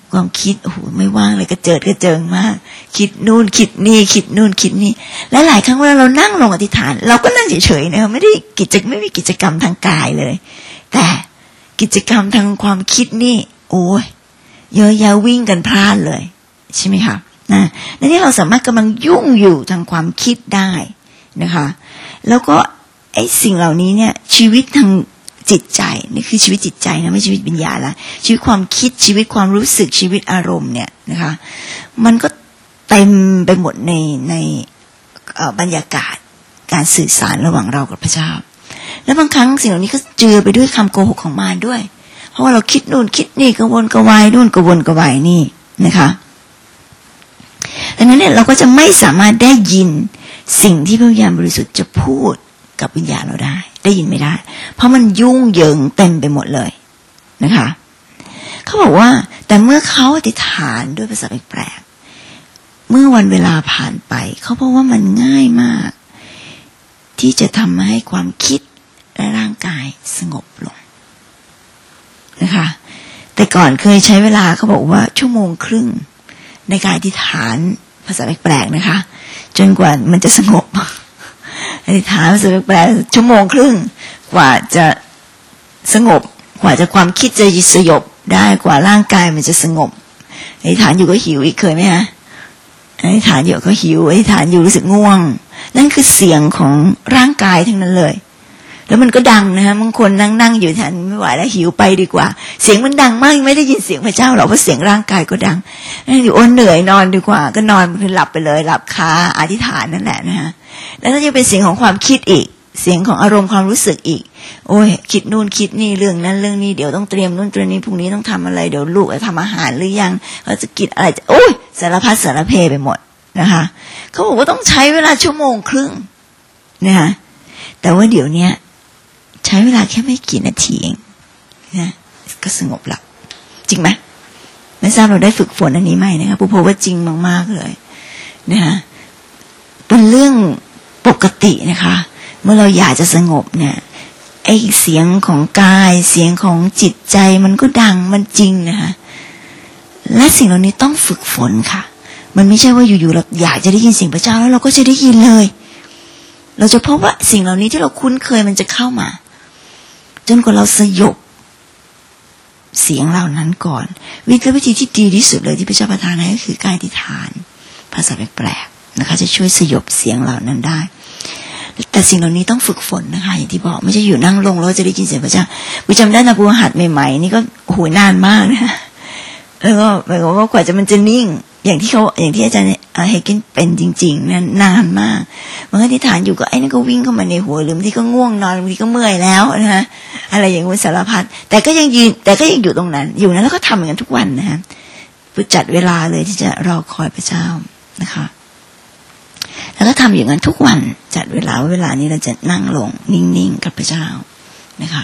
ความคิดโอ้โหไม่ว่างเลยกระเจิดกระเจิงมากคิดนู่นคิดนี่คิดนู่นคิดนี่และหลายครั้งเวลาเรานั่งลงอธิษฐานเราก็นั่งเฉยๆนะคะไม่ได้กิจไม่มีกิจกรรมทางกายเลยแต่กิจกรรมทางความคิดนี่โอ้ยเยอะแยะวิ่งกันพลาดเลยใช่ไหมคะนะและนี่เราสามารถกำลังยุ่งอยู่ทางความคิดได้นะคะแล้วก็ไอ้สิ่งเหล่านี้เนี่ยชีวิตทางจิตใจนี่คือชีวิตจิตใจนะไม่ชีวิตวิญญาณละชีวิตความคิดชีวิตความรู้สึกชีวิตอารมณ์เนี่ยนะคะมันก็เต็มไปหมดในในบรรยากาศการสื่อสารระหว่างเรากับพระเจ้าแล้วบางครั้งสิ่งเหล่านี้ก็เจือไปด้วยคำโกหกของมารด้วยเพราะว่าเราคิดนู่นคิดนี่กระวนกระวายนู่นกระวนกระวายนี่นะคะดังนั้นเนี่ยเราก็จะไม่สามารถได้ยินสิ่งที่พระวิญญาณบริสุทธิ์จะพูดกับวิญญาณเราได้ได้ยินไม่ได้เพราะมันยุ่งเหยิงเต็มไปหมดเลยนะคะเขาบอกว่าแต่เมื่อเขาอธิษฐานด้วยภาษาแปลกๆเมื่อวันเวลาผ่านไปเขาบอกว่ามันง่ายมากที่จะทำให้ความคิดและร่างกายสงบลงนะคะแต่ก่อนเคยใช้เวลาเขาบอกว่าชั่วโมงครึ่งในการอธิษฐานภาษาแปลกๆนะคะจนกว่ามันจะสงบอธิษฐานภาษาแปลกๆชั่วโมงครึ่งกว่าจะสงบกว่าจะความคิดจะสยบได้กว่าร่างกายมันจะสงบอธิษฐานอยู่ก็หิวอีกเคยไหมฮะอธิษฐานอยู่ก็หิวอธิษฐานอยู่รู้สึกง่วงนั่นคือเสียงของร่างกายทั้งนั้นเลยแล้วมันก็ดังนะฮะบางคนนั่งนั่งอยู่แทนไม่ไหวแล้วหิวไปดีกว่าเสียงมันดังมากไม่ได้ยินเสียงพระเจ้าหรอกเพราะเสียงร่างกายก็ดังนั่งอยู่โอ้เหนื่อยนอนดีกว่าก็นอนคือหลับไปเลยหลับคาอธิษฐานนั่นแหละนะฮะแล้วถ้าจะเป็นเสียงของความคิดอีกเสียงของอารมณ์ความรู้สึกอีกโอ้ยคิดนู่นคิดนี่เรื่องนั้นเรื่องนี้เดี๋ยวต้องเตรียมนู่นเตรียมนี้พรุ่งนี้ต้องทำอะไรเดี๋ยวลูกจะทำอาหารหรือยังเขาจะกินอะไรโอ้ยสารพัดสารเพไปหมดนะคะเขาบอกว่าต้องใช้เวลาชั่วโมงครึ่งนะคะแต่ว่าเดี๋ยวนี้ใช้เวลาแค่ไม่กี่นาทีเองนะก็สงบหลับจริงไหมไม่ทราบเราได้ฝึกฝนอันนี้ไหมนะคะปูโพว่าจริงมากๆเลยนะคะเป็นเรื่องปกตินะคะเมื่อเราอยากจะสงบเนี่ยไอ้เสียงของกายเสียงของจิตใจมันก็ดังมันจริงนะคะและสิ่งเหล่านี้ต้องฝึกฝนค่ะมันไม่ใช่ว่าอยู่ๆเราอยากจะได้ยินเสียงพระเจ้าแล้วเราก็จะได้ยินเลยเราจะพบว่าสิ่งเหล่านี้ที่เราคุ้นเคยมันจะเข้ามาจนกว่าเราสยบเสียงเหล่านั้นก่อนวิธีที่ดีที่สุดเลยที่พระเจ้าประทานให้ก็คือการอธิษฐานภาษาแปลกๆนะคะจะช่วยสยบเสียงเหล่านั้นได้แต่สิ่งเหล่านี้ต้องฝึกฝนนะคะอย่างที่บอกไม่ใช่อยู่นั่งลงแล้วจะได้ยินเสียงพระเจ้าวิจำได้นะปูหัดใหม่ๆนี่ก็โหนานมากนะแล้วก็หมายความว่ากว่าจะมันจะนิ่งอย่างที่เขาอย่างที่อาจารย์เฮกินเป็นจริงๆนั้นนานมากมันก็อธิษฐานอยู่ก็ไอ้นั่นก็วิ่งเข้ามาในหัวหรือบางทีก็ง่วงนอนบางทีก็เมื่อยแล้วนะฮะอะไรอย่างนี้สารพัดแต่ก็ยังยืนแต่ก็ยังอยู่ตรงนั้นอยู่นั้นแล้วก็ทำอย่างนั้นทุกวันนะฮะจัดเวลาเลยที่จะรอคอยพระเจ้านะคะแล้วก็ทำอย่างนั้นทุกวันจัดเวลาเวลานี้เราจะนั่งลงนิ่งๆกับพระเจ้านะคะ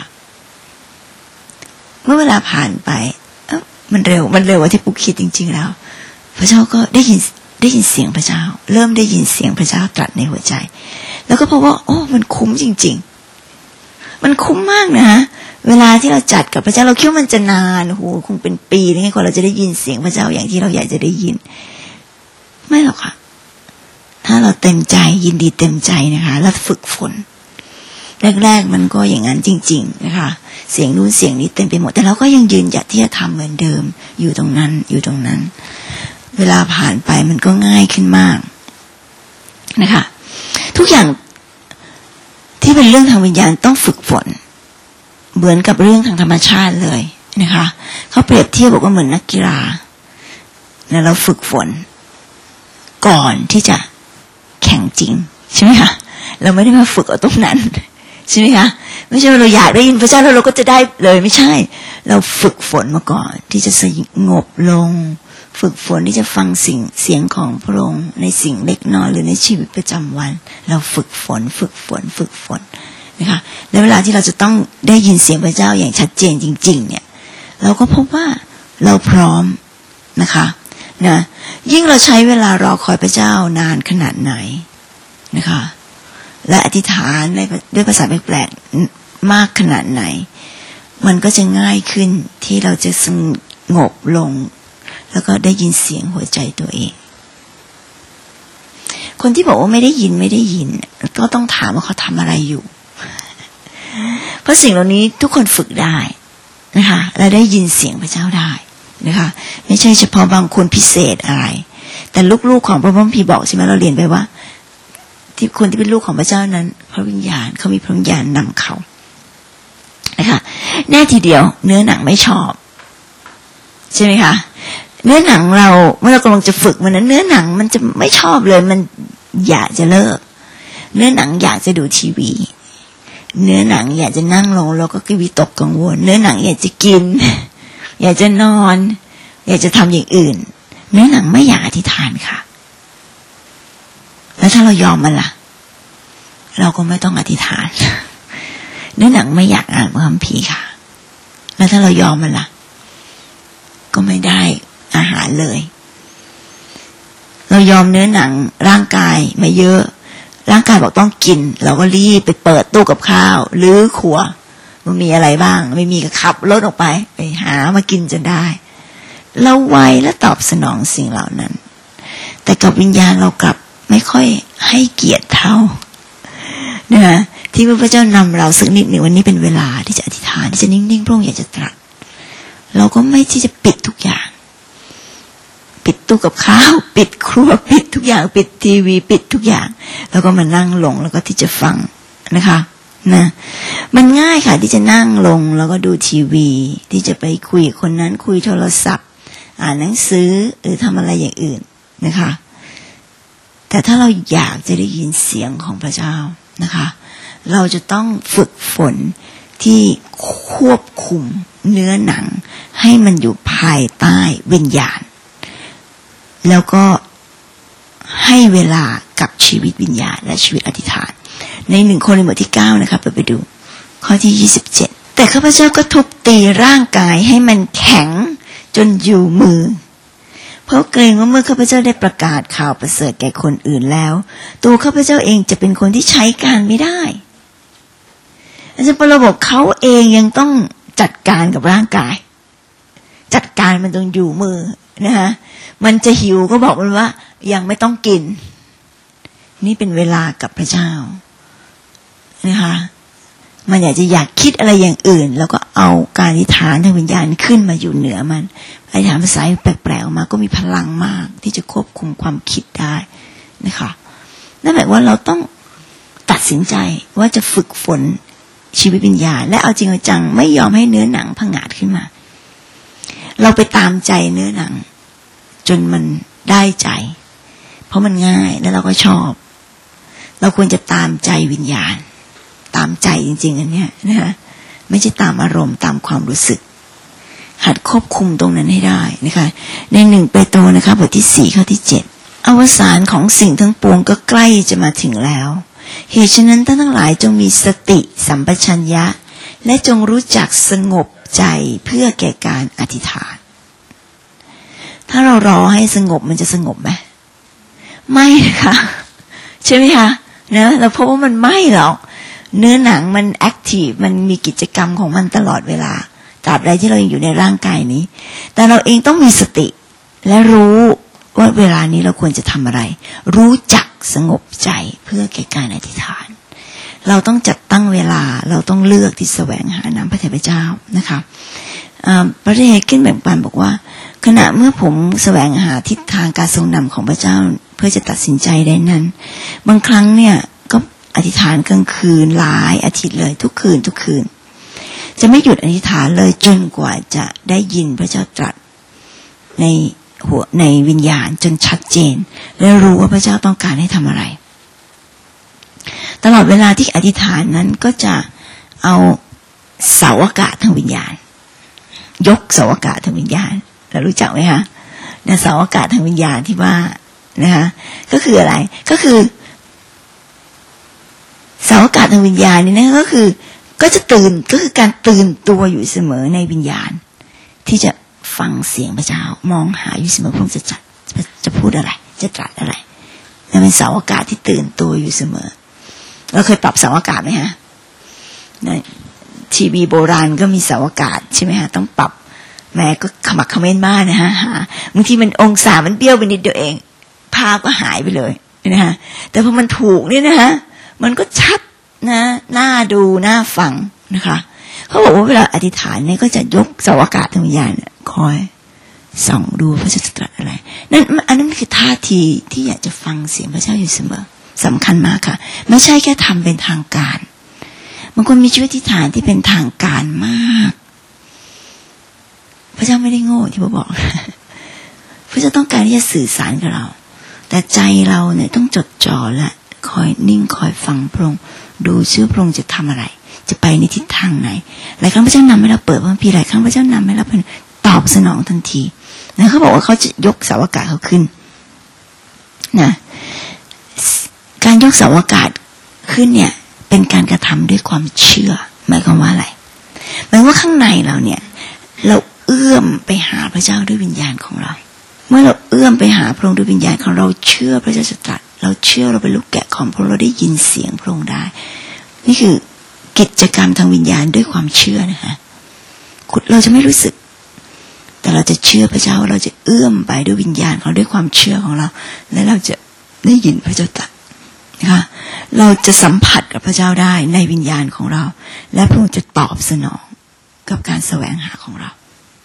เมื่อเวลาผ่านไปเอ้ามันเร็วมันเร็วกว่าที่ปุ๊กคิดจริงๆแล้วพระเจ้าก็ได้ยินได้ยินเสียงพระเจ้าเริ่มได้ยินเสียงพระเจ้าตรัสในหัวใจแล้วก็พบว่าโอ้มันคุ้มจริงๆมันคุ้มมากนะเวลาที่เราจัดกับพระเจ้าเราคิดว่ามันจะนานโอ้โหคงเป็นปีนี่กว่าเราจะได้ยินเสียงพระเจ้าอย่างที่เราอยากจะได้ยินไม่หรอกค่ะถ้าเราเต็มใจยินดีเต็มใจนะคะแล้วฝึกฝนแรกๆมันก็อย่างนั้นจริงๆนะคะเสียงนู้นเสียงนี้เต็มไปหมดแต่เราก็ยังยืนหยัดที่จะทำเหมือนเดิมอยู่ตรงนั้นอยู่ตรงนั้นเวลาผ่านไปมันก็ง่ายขึ้นมากนะคะทุกอย่างที่เป็นเรื่องทางวิญญาณต้องฝึกฝนเหมือนกับเรื่องทางธรรมชาติเลยนะคะเขาเปรียบเทียบบอกว่าเหมือนนักกีฬาเนี่ยเราฝึกฝนก่อนที่จะแข่งจริงใช่ไหมคะเราไม่ได้มาฝึกเอาตรงนั้นใช่ไหมคะไม่ใช่ว่าเราอยากได้ยินพระเจ้าแล้วเราก็จะได้เลยไม่ใช่เราฝึกฝนมาก่อนที่จะสงบลงฝึกฝนที่จะฟังสิ่งเสียงของพระองค์ในสิ่งเล็กน้อยหรือในชีวิตประจำวันเราฝึกฝนฝึกฝนฝึกฝนนะคะและเวลาที่เราจะต้องได้ยินเสียงพระเจ้าอย่างชัดเจนจริงๆเนี่ยเราก็พบว่าเราพร้อมนะคะนะยิ่งเราใช้เวลารอคอยพระเจ้านานขนาดไหนนะคะและอธิษฐานด้วยภาษาแปลกๆมากขนาดไหนมันก็จะง่ายขึ้นที่เราจะสงบลงแล้วก็ได้ยินเสียงหัวใจตัวเองคนที่บอกว่าไม่ได้ยินไม่ได้ยินก็ต้องถามว่าเขาทำอะไรอยู่เพราะสิ่งเหล่านี้ทุกคนฝึกได้นะคะและได้ยินเสียงพระเจ้าได้นะคะไม่ใช่เฉพาะบางคนพิเศษอะไรแต่ลูกๆของพระพุทธพีบอกใช่ไหมเราเรียนไปว่าที่คนที่เป็นลูกของพระเจ้านั้นพระวิญญาณเขามีพระวิญญาณนำเขานะคะแน่ทีเดียวเนื้อหนังไม่ชอบใช่ไหมคะเนื้อหนังเราเมื่อเรากำลังจะฝึกมันนั้นเนื้อหนังมันจะไม่ชอบเลยมันอยากจะเลิกเนื้อหนังอยากจะดูทีวีเนื้อหนังอยากจะนั่งลงแล้วก็วิตกกังวลเนื้อหนังอยากจะกินอยากจะนอนอยากจะทำอย่างอื่นเนื้อหนังไม่อยากอธิษฐานค่ะแล้วถ้าเรายอมมันล่ะเราก็ไม่ต้องอธิษฐานเนื้อหนังไม่อยากอ่านพระคัมภีร์ค่ะแล้วถ้าเรายอมมันล่ะก็ไม่ได้อาหารเลยเรายอมเนื้อหนังร่างกายมาเยอะร่างกายบอกต้องกินเราก็รีบไปเปิดตู้กับข้าวหรือครัวมันมีอะไรบ้างไม่มีก็ขับรถออกไปไปหามากินจนได้เราไวและตอบสนองสิ่งเหล่านั้นแต่กับวิญญาณเรากลับไม่ค่อยให้เกียรติเท่านะที่พระเจ้านำเราสักนิดหนึ่งวันนี้เป็นเวลาที่จะอธิษฐานที่จะนิ่งๆพระองค์อยากจะตรัสเราก็ไม่ที่จะปิดทุกอย่างปิดตู้กับข้าวปิดครัวปิดทุกอย่างปิดทีวีปิดทุกอย่างแล้วก็มานั่งลงแล้วก็ที่จะฟังนะคะนะมันง่ายค่ะที่จะนั่งลงแล้วก็ดูทีวีที่จะไปคุยกับคนนั้นคุยโทรศัพท์อ่านหนังสือหรือทำอะไรอย่างอื่นนะคะแต่ถ้าเราอยากจะได้ยินเสียงของพระเจ้านะคะเราจะต้องฝึกฝนที่ควบคุมเนื้อหนังให้มันอยู่ภายใต้วิญญาณแล้วก็ให้เวลากับชีวิตวิญญาณและชีวิตอธิษฐานในหนึ่งโครินธ์บทที่เก้านะคะไปไปดูข้อที่ยี่สิบเจ็ดแต่ข้าพเจ้าก็ทุบตีร่างกายให้มันแข็งจนอยู่มือเพราะเกรงว่าเมื่อข้าพเจ้าได้ประกาศข่าวประเสริฐแก่คนอื่นแล้วตัวข้าพเจ้าเองจะเป็นคนที่ใช้การไม่ได้อาจารย์ปรบอกเขาเองยังต้องจัดการกับร่างกายจัดการมันต้องอยู่มือนะคะมันจะหิวก็บอกมันว่ายังไม่ต้องกินนี่เป็นเวลากับพระเจ้านะคะมันอยากจะอยากคิดอะไรอย่างอื่นแล้วก็เอาการอธิษฐานทางวิญญาณขึ้นมาอยู่เหนือมันอธิษฐานภาษาแปลกๆออกมาก็มีพลังมากที่จะควบคุมความคิดได้นะคะนั่นหมายว่าเราต้องตัดสินใจว่าจะฝึกฝนชีวิตวิญญาณและเอาจริงเอาจังไม่ยอมให้เนื้อหนังผงาดขึ้นมาเราไปตามใจเนื้อหนังจนมันได้ใจเพราะมันง่ายแล้วเราก็ชอบเราควรจะตามใจวิญญาณตามใจจริงๆอันเนี้ยนะคะไม่ใช่ตามอารมณ์ตามความรู้สึกหัดควบคุมตรงนั้นให้ได้นะคะในหนึ่งเปโตรนะคะบทที่สี่ข้อที่เจ็ดอวสานของสิ่งทั้งปวงก็ใกล้จะมาถึงแล้วเหตุฉะนั้นท่านทั้งหลายจงมีสติสัมปชัญญะและจงรู้จักสงบใจเพื่อแก่การอธิษฐานถ้าเรารอให้สงบมันจะสงบไหมไม่ค่ะใช่ไหมคะนะเราพบว่ามันไม่หรอกเนื้อหนังมันแอคทีฟมันมีกิจกรรมของมันตลอดเวลาตราบใดที่เรายังอยู่ในร่างกายนี้แต่เราเองต้องมีสติและรู้ว่าเวลานี้เราควรจะทำอะไรรู้จักสงบใจเพื่อแก่การอธิษฐานเราต้องจัดตั้งเวลาเราต้องเลือกที่แสวงหาน้ำพระทัยพระเจ้านะคะพระเดชขึ้นแบ่งปันบอกว่าขณะเมื่อผมแสวงหาทิศทางการทรงนำของพระเจ้าเพื่อจะตัดสินใจได้นั้นบางครั้งเนี่ยก็อธิษฐานกลางคืนหลายอาทิตย์เลยทุกคืนทุกคืนจะไม่หยุดอธิษฐานเลยจนกว่าจะได้ยินพระเจ้าตรัสในหัวในวิญญาณจนชัดเจนและรู้ว่าพระเจ้าต้องการให้ทำอะไรตลอดเวลาที่อธิษฐานนั้นก็จะเอาเสาอากาศทางวิญญาณยกเสาอากาศทางวิญญาณเรารู้จักไหมคะนะเสาอากาศทางวิญญาณที่ว่านะคะก็คืออะไรก็คือเสาอากาศทางวิญญาณนี่นะก็คือก็จะตื่นก็คือการตื่นตัวอยู่เสมอในวิญญาณที่จะฟังเสียงพระเจ้ามองหาอยู่เสมอพระองค์จะจัดจะพูดอะไรจะตรัสอะไรนั่นเป็นเสาอากาศที่ตื่นตัวอยู่เสมอเราเคยปรับเสาอากาศไหมฮะทีวีโบราณก็มีเสาอากาศใช่ไหมฮะต้องปรับแม่ก็ขมักเขม้นมากนะฮะบางทีมันองศามันเบี้ยวไปนิดเดียวเองภาพก็หายไปเลยนะฮะแต่พอมันถูกเนี่ยนะฮะมันก็ชัดนะน่าดูน่าฟังนะคะเขาบอกว่าเวลาอธิษฐานเนี่ยก็จะยกเสาอากาศทางวิญญาณคอยส่องดูพระเจ้าตรัสอะไรนั่นอันนั้นคือท่าทีที่อยากจะฟังเสียงพระเจ้าอยู่เสมอสำคัญมากค่ะไม่ใช่แค่ทำเป็นทางการบางคนมีชีวิตอธิษฐานที่เป็นทางการมากพระเจ้าไม่ได้โง่ที่ผมบอกพระเจ้าต้องการที่จะสื่อสารกับเราแต่ใจเราเนี่ยต้องจดจ่อและคอยนิ่งคอยฟังพระองค์ดูชื่อพระองค์จะทำอะไรจะไปในทิศทางไหนหลายครั้งพระเจ้านำให้เราเปิดพระคัมภีร์หลายครั้งพระเจ้านำให้เราเป็นตอบสนองทันทีนะเขาบอกว่าเขาจะยกเสาอากาศเขาขึ้นนะการยกเสาอากาศขึ้นเนี่ยเป็นการกระทำด้วยความเชื่อหมายความว่าอะไรหมายว่าข้างในเราเนี่ยเราเอื้อมไปหาพระเจ้าด้วยวิญญาณของเราเมื่อเราเอื้อมไปหาพระองค์ด้วยวิญญาณของเราเชื่อพระเจ้าตรัสเราเชื่อเราเป็นลูกแกะของพระองค์เราได้ยินเสียงพระองค์ได้นี่คือกิจกรรมทางวิญญาณด้วยความเชื่อนะคะเราจะไม่รู้สึกแต่เราจะเชื่อพระเจ้าเราจะเอื้อมไปด้วยวิญญาณของด้วยความเชื่อของเราและเราจะได้ยินพระเจ้าตรัสนะคะเราจะสัมผัสกับพระเจ้าได้ในวิญญาณของเราและพระองค์จะตอบสนองกับการแสวงหาของเรา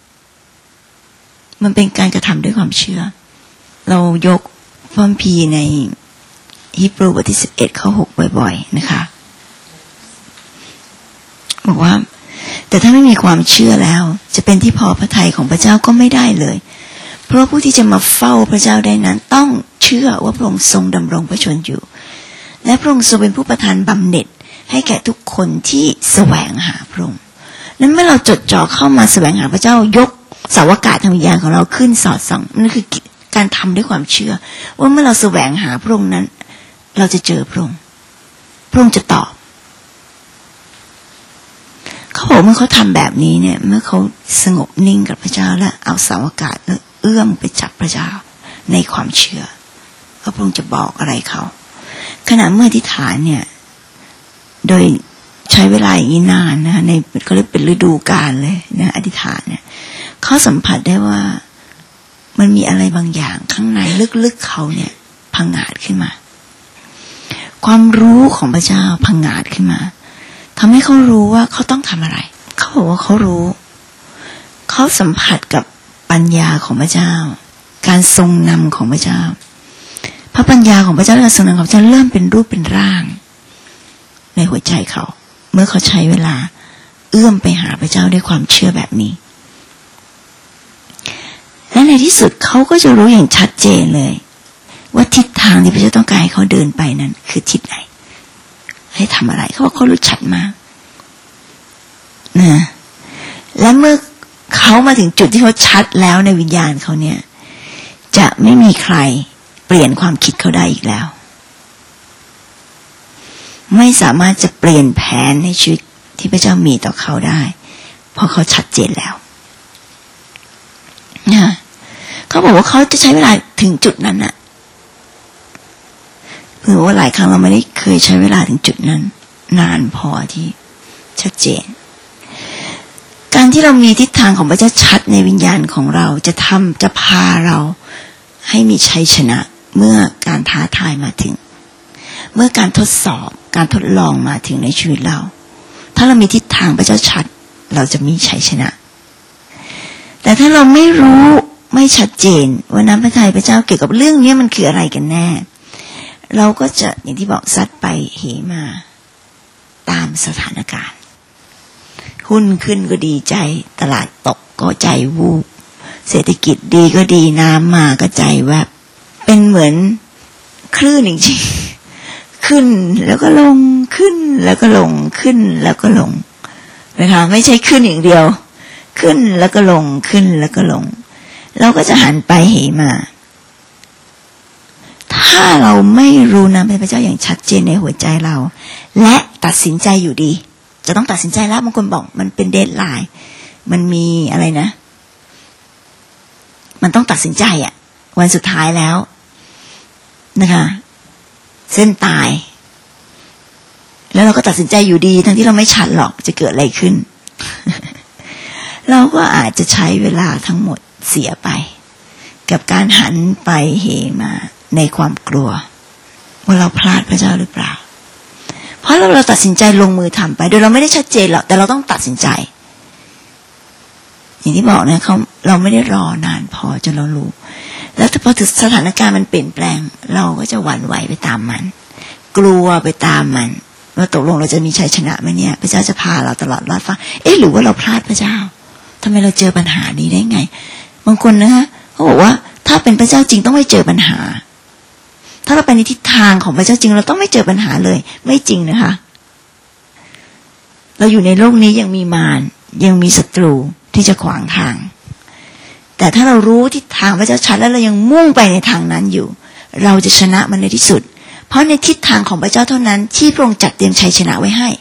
มันเป็นการกระทำด้วยความเชื่อเรายกพระคัมภีร์ในฮีบรูบทที่สิบเอ็ดข้อหกบ่อยๆนะคะบอกว่าแต่ถ้าไม่มีความเชื่อแล้วจะเป็นที่พอพระทัยของพระเจ้าก็ไม่ได้เลยเพราะผู้ที่จะมาเฝ้าพระเจ้าได้นั้นต้องเชื่อว่าพระองค์ทรงดำรงพระชนอยู่และพระองค์ทรงเป็นผู้ประทานบำเหน็จให้แก่ทุกคนที่แสวงหาพระองค์นั้นเมื่อเราจดจ่อเข้ามาแสวงหาพระเจ้ายกเสาอากาศทางวิญญาณของเราขึ้นสอดส่องนั่นคือการทำด้วยความเชื่อว่าเมื่อเราแสวงหาพระองค์นั้นเราจะเจอพระองค์พระองค์จะตอบเขาบอกเมื่อเขาทำแบบนี้เนี่ยเมื่อเขาสงบนิ่งกับพระเจ้าและเอาเสาอากาศแล้วเอื้อมไปจับพระเจ้าในความเชื่อว่าพระองค์จะบอกอะไรเขาขณะเมื่ออธิษฐานเนี่ยโดยใช้เวลาอย่างนี้นานนะในก็เรียกเป็นฤดูกาลเลยนะอธิษฐานเนี่ยเขาสัมผัสได้ว่ามันมีอะไรบางอย่างข้างในลึกๆเขาเนี่ยพังงาดขึ้นมาความรู้ของพระเจ้าพังงาดขึ้นมาทำให้เขารู้ว่าเขาต้องทำอะไรเขาบอกว่าเขารู้เขาสัมผัสกับปัญญาของพระเจ้าการทรงนำของพระเจ้าพระปัญญาของพระเจ้าและการทรงนำของพระเจ้าเริ่มเป็นรูปเป็นร่างในหัวใจเขาเมื่อเขาใช้เวลาเอื้อมไปหาพระเจ้าด้วยความเชื่อแบบนี้และในที่สุดเขาก็จะรู้อย่างชัดเจนเลยว่าทิศทางที่พระเจ้าต้องการให้เขาเดินไปนั้นคือทิศไหนให้ทำอะไรเขาบอกเขารู้ชัดมากนะและเมื่อเขามาถึงจุดที่เขาชัดแล้วในวิญญาณเขาเนี่ยจะไม่มีใครเปลี่ยนความคิดเขาได้อีกแล้วไม่สามารถจะเปลี่ยนแผนในชีวิตที่พระเจ้ามีต่อเขาได้เพราะเขาชัดเจนแล้วนะเขาบอกว่าเขาจะใช้เวลาถึงจุดนั้นน่ะเผื่อว่าหลายครั้งเราไม่ได้เคยใช้เวลาถึงจุดนั้นนานพอที่ชัดเจนการที่เรามีทิศทางของพระเจ้าชัดในวิญญาณของเราจะทำจะพาเราให้มีชัยชนะเมื่อการท้าทายมาถึงเมื่อการทดสอบการทดลองมาถึงในชีวิตเราถ้าเรามีทิศทางพระเจ้าชัดเราจะมีชัยชนะแต่ถ้าเราไม่รู้ไม่ชัดเจนว่าน้ำพระทัยพระเจ้าเกี่ยวกับเรื่องนี้มันคืออะไรกันแน่เราก็จะอย่างที่บอกซัดไปเหมาตามสถานการณ์หุ้นขึ้นก็ดีใจตลาดตกก็ใจวูบเศรษฐกิจดีก็ดีน้ำมาก็ใจแวบเป็นเหมือนคลื่นจริงๆขึ้นแล้วก็ลงขึ้นแล้วก็ลงขึ้นแล้วก็ลงนะคะไม่ใช่ขึ้นอย่างเดียวขึ้นแล้วก็ลงขึ้นแล้วก็ลงเราก็จะหันไปเหมาถ้าเราไม่รู้นำพระเจ้าอย่างชัดเจนในหัวใจเราและตัดสินใจอยู่ดีจะต้องตัดสินใจแล้วบางคนบอกมันเป็นเดดไลน์มันมีอะไรนะมันต้องตัดสินใจอ่ะวันสุดท้ายแล้วนะคะเส้นตายแล้วเราก็ตัดสินใจอยู่ดีทั้งที่เราไม่ชัดหรอกจะเกิดอะไรขึ้นเราก็อาจจะใช้เวลาทั้งหมดเสียไปกับการหันไปเหมาในความกลัวว่าเราพลาดพระเจ้าหรือเปล่าเพราะเราเราตัดสินใจลงมือทำไปโดยเราไม่ได้ชัดเจนหรอกแต่เราต้องตัดสินใจอย่างที่บอกนะเขาเราไม่ได้รอนานพอจนเรารู้แล้วพอถึงสถานการณ์มันเปลี่ยนแปลงเราก็จะหวั่นไหวไปตามมันกลัวไปตามมันว่าตกลงเราจะมีชัยชนะไหมเนี่ยพระเจ้าจะพาเราตลอดรอดฟ้าเอ๊ะหรือว่าเราพลาดพระเจ้าทำไมเราเจอปัญหานี้ได้ไงบางคนนะฮะเขาบอกว่าถ้าเป็นพระเจ้าจริงต้องไม่เจอปัญหาถ้าเราไปในทิศทางของพระเจ้าจริงเราต้องไม่เจอปัญหาเลยไม่จริงนะคะเราอยู่ในโลกนี้ยังมีมารยังมีศัตรูที่จะขวางทางแต่ถ้าเรารู้ทิศทางพระเจ้าชัดแล้วเรายังมุ่งไปในทางนั้นอยู่เราจะชนะมันในที่สุดเพราะในทิศทางของพระเจ้าเท่านั้นที่พระองค์จัดเตรียมชัยชนะไว้ให้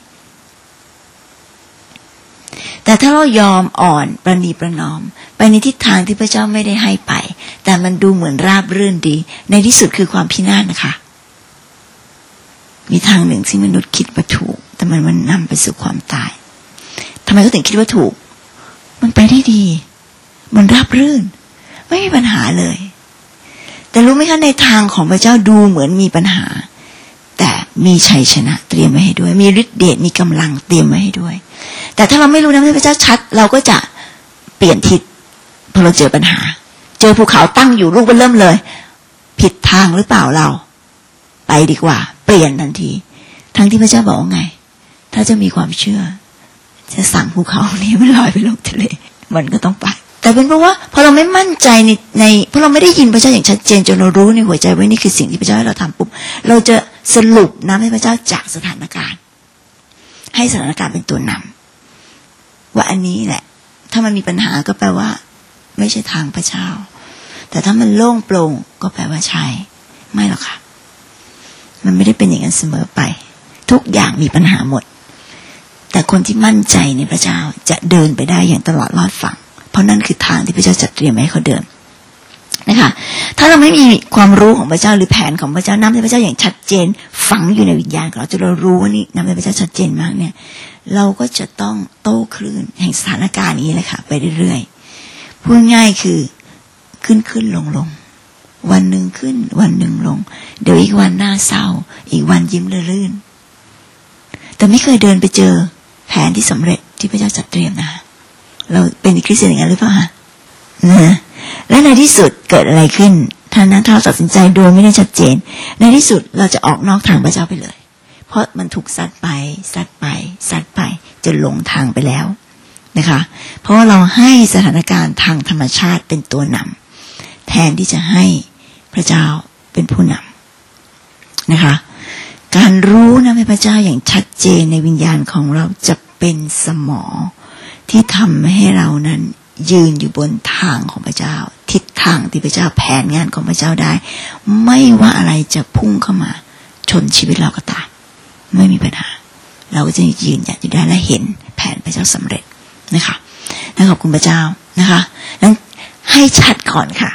แต่ถ้าเรายอมอ่อนประนีประนอมไปในทิศทางที่พระเจ้าไม่ได้ให้ไปแต่มันดูเหมือนราบรื่นดีในที่สุดคือความพินาศนะคะมีทางหนึ่งที่มนุษย์คิดว่าถูกแต่มันมันนำไปสู่ความตายทำไมเขาถึงคิดว่าถูกมันไปได้ดีมันราบรื่นไม่มีปัญหาเลยแต่รู้ไหมคะในทางของพระเจ้าดูเหมือนมีปัญหาแต่มีชัยชนะเตรียมไว้ให้ด้วยมีฤทธิ์เดชมีกำลังเตรียมไว้ให้ด้วยแต่ถ้าเราไม่รู้นะพระเจ้าชัดเราก็จะเปลี่ยนทิศพอเราเจอปัญหาเจอภูเขาตั้งอยู่ลูกเริ่มเลยผิดทางหรือเปล่าเราไปดีกว่าเปลี่ยนทันทีทั้งที่พระเจ้าบอกว่าไงถ้าจะมีความเชื่อจะสั่งภูเขานี้มันลอยไปลงทะเลมันก็ต้องไปแต่เป็นเพราะว่าพอเราไม่มั่นใจในในเพราะเราไม่ได้ยินพระเจ้าอย่างชัดเจนจนเรารู้ในหัวใจว่านี่คือสิ่งที่พระเจ้าให้เราทำปุ๊บเราจะสรุปนำให้พระเจ้าจากสถานการณ์ให้สถานการณ์เป็นตัวนำว่าอันนี้แหละถ้ามันมีปัญหาก็แปลว่าไม่ใช่ทางพระเจ้าแต่ถ้ามันโล่งโปร่งก็แปลว่าใช่ไม่หรอกค่ะมันไม่ได้เป็นอย่างนั้นเสมอไปทุกอย่างมีปัญหาหมดแต่คนที่มั่นใจในพระเจ้าจะเดินไปได้อย่างตลอดรอดฝั่งเพราะนั่นคือทางที่พระเจ้าจัดเตรียมให้เขาเดินนะคะถ้าเราไม่มีความรู้ของพระเจ้าหรือแผนของพระเจ้านำให้พระเจ้าอย่างชัดเจนฝังอยู่ในวิญญาณของเราจนเรารู้ว่านี่นำให้พระเจ้าชัดเจนมากเนี่ยเราก็จะต้องโต้คลื่นแห่งสถานการณ์นี้เลยค่ะไปเรื่อยๆพูดง่ายคือขึ้นขึ้นลงลงวันหนึ่งขึ้นวันหนึ่งลงเดี๋ยวอีกวันหน้าเศร้าอีกวันยิ้มรื่นแต่ไม่เคยเดินไปเจอแผนที่สำเร็จที่พระเจ้าจัดเตรียมนะเราเป็นคริสเตียนอย่างนั้นหรือเปล่าฮะนะและในที่สุดเกิดอะไรขึ้นท่านนั้นถ้าเราตัดสินใจโดยไม่ได้ชัดเจนในที่สุดเราจะออกนอกทางพระเจ้าไปเลยเพราะมันถูกซัดไปซัดไปซัดไปจนหลงทางไปแล้วนะคะเพราะว่าเราให้สถานการณ์ทางธรรมชาติเป็นตัวนำแทนที่จะให้พระเจ้าเป็นผู้นำนะคะการรู้นะพระเจ้าอย่างชัดเจนในวิญญาณของเราจะเป็นสมอที่ทำให้เรานั้นยืนอยู่บนทางของพระเจ้าทิศทางที่พระเจ้าแผนงานของพระเจ้าได้ไม่ว่าอะไรจะพุ่งเข้ามาชนชีวิตเราก็ตามไม่มีปัญหาเราก็จะยืนหยัดอยู่ได้และเห็นแผนพระเจ้าสำเร็จนะคะและขอบคุณพระเจ้านะคะนั้นให้ชัดก่อนค่ะ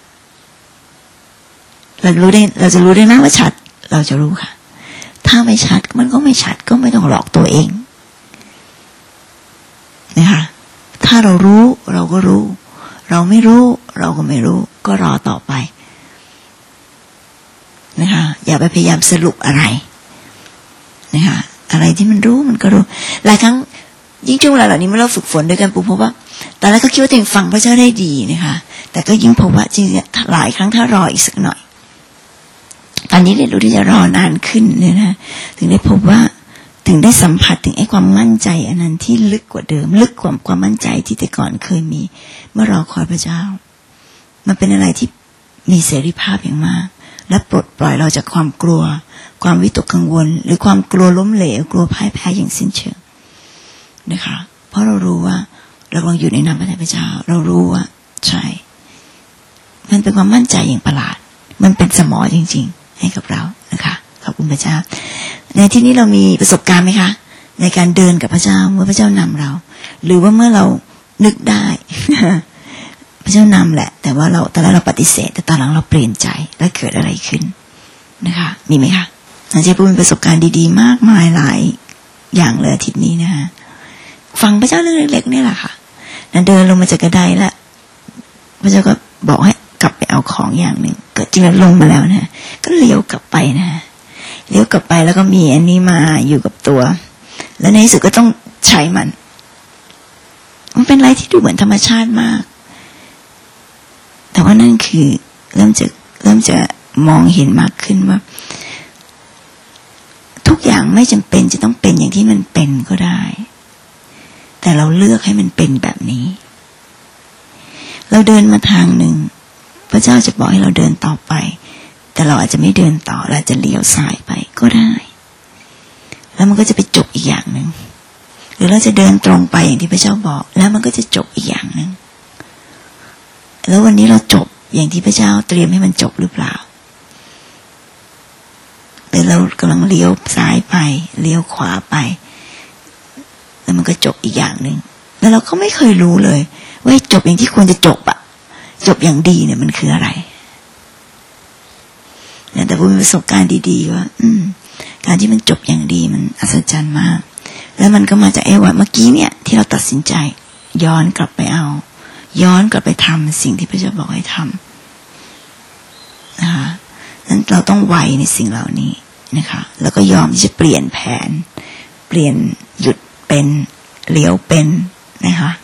เรารู้ได้เราจะรู้ได้นะว่าชัดเราจะรู้ค่ะถ้าไม่ชัดมันก็ไม่ชัดก็ไม่ต้องหลอกตัวเองนะคะถ้าเรารู้เราก็รู้เราไม่รู้เราก็ไม่รู้ก็รอต่อไปนะคะอย่าไปพยายามสรุปอะไรนะคะอะไรที่มันรู้มันก็รู้หลายครั้งยิ่งช่วงเวลาเหล่านี้เมื่อเราฝึกฝนด้วยกันปุ๊บพบว่าตอนแรกก็คิดว่าตัวเองฟังพระเจ้าได้ดีนะคะแต่ก็ยิ่งพบว่าจริงๆหลายครั้งถ้ารออีกสักหน่อยตอนนี้เรียนรู้ที่จะรอนานขึ้นเนี่ยนะถึงได้พบว่าถึงได้สัมผัสถึงไอ้ความมั่นใจอันนั้นที่ลึกกว่าเดิมลึกกว่าความมั่นใจที่แต่ก่อนเคยมีเมื่อรอคอยพระเจ้ามันเป็นอะไรที่มีเสรีภาพอย่างมากและปลดปล่อยเราจากความกลัวความวิตกกังวลหรือความกลัวล้มเหลวกลัวพ่ายแพ้อย่างสิ้นเชิงนะคะเพราะเรารู้ว่าเรากำลังอยู่ในนามพระเจ้าเรารู้ว่าใช่มันเป็นความมั่นใจอย่างประหลาดมันเป็นสมอจริงๆให้กับเรานะคะขอบคุณพระเจ้าในที่นี้เรามีประสบการณ์ไหมคะในการเดินกับพระเจ้าเมื่อพระเจ้านำเราหรือว่าเมื่อเรานึกได้ พระเจ้านำแหละแต่ว่าเราตอนแรกเราปฏิเสธแต่ตอนหลังเราเปลี่ยนใจแล้วเกิดอะไรขึ้นนะคะมีไหมคะอาจารย์พูดเป็นประสบการณ์ดีๆมากมายหลายอย่างเลยอาทิตย์นี้นะคะฟังพระเจ้าเรื่องเล็กๆนี่แหละค่ะนั่นเดินลงมาจากกระไดแล้วพระเจ้าก็บอกให้กลับไปเอาของอย่างหนึ่งก็จริงแล้วลงมาแล้วนะก็เลี้ยวกลับไปนะเลี้ยวกลับไปแล้วก็มีอันนี้มาอยู่กับตัวแล้วในที่สุดก็ต้องใช้มันมันเป็นอะไรที่ดูเหมือนธรรมชาติมากแต่ว่านั่นคือเริ่มจะเริ่มจะมองเห็นมากขึ้นว่าทุกอย่างไม่จำเป็นจะต้องเป็นอย่างที่มันเป็นก็ได้แต่เราเลือกให้มันเป็นแบบนี้เราเดินมาทางหนึ่งพระเจ้าจะบอกให้เราเดินต่อไปแต่เราอาจจะไม่เดินต่อเราจะเลี้ยวซ้ายไปก็ได้แล้วมันก็จะไปจบอีกอย่างหนึ่งหรือเราจะเดินตรงไปอย่างที่พระเจ้าบอกแล้วมันก็จะจบอีกอย่างหนึ่งแล้ววันนี้เราจบอย่างที่พระเจ้าเตรียมให้มันจบหรือเปล่าหรือเรากำลังเลี้ยวซ้ายไปเลี้ยวขวาไปแล้วมันก็จบอีกอย่างหนึ่งแล้วเราก็ไม่เคยรู้เลยว่าจบอย่างที่ควรจะจบอะจบอย่างดีเนี่ยมันคืออะไรแต่ผมมีประสบการณ์ดีๆว่าอืมการที่มันจบอย่างดีมันอัศจรรย์มากแล้วมันก็มาจากไอ้ว่าเมื่อกี้เนี่ยที่เราตัดสินใจย้อนกลับไปเอาย้อนกลับไปทำสิ่งที่พระเจ้าบอกให้ทำนะคะนั้นเราต้องไวในสิ่งเหล่านี้นะคะแล้วก็ยอมที่จะเปลี่ยนแผนเปลี่ยนหยุดเป็นเลี้ยวเป็นนะคะ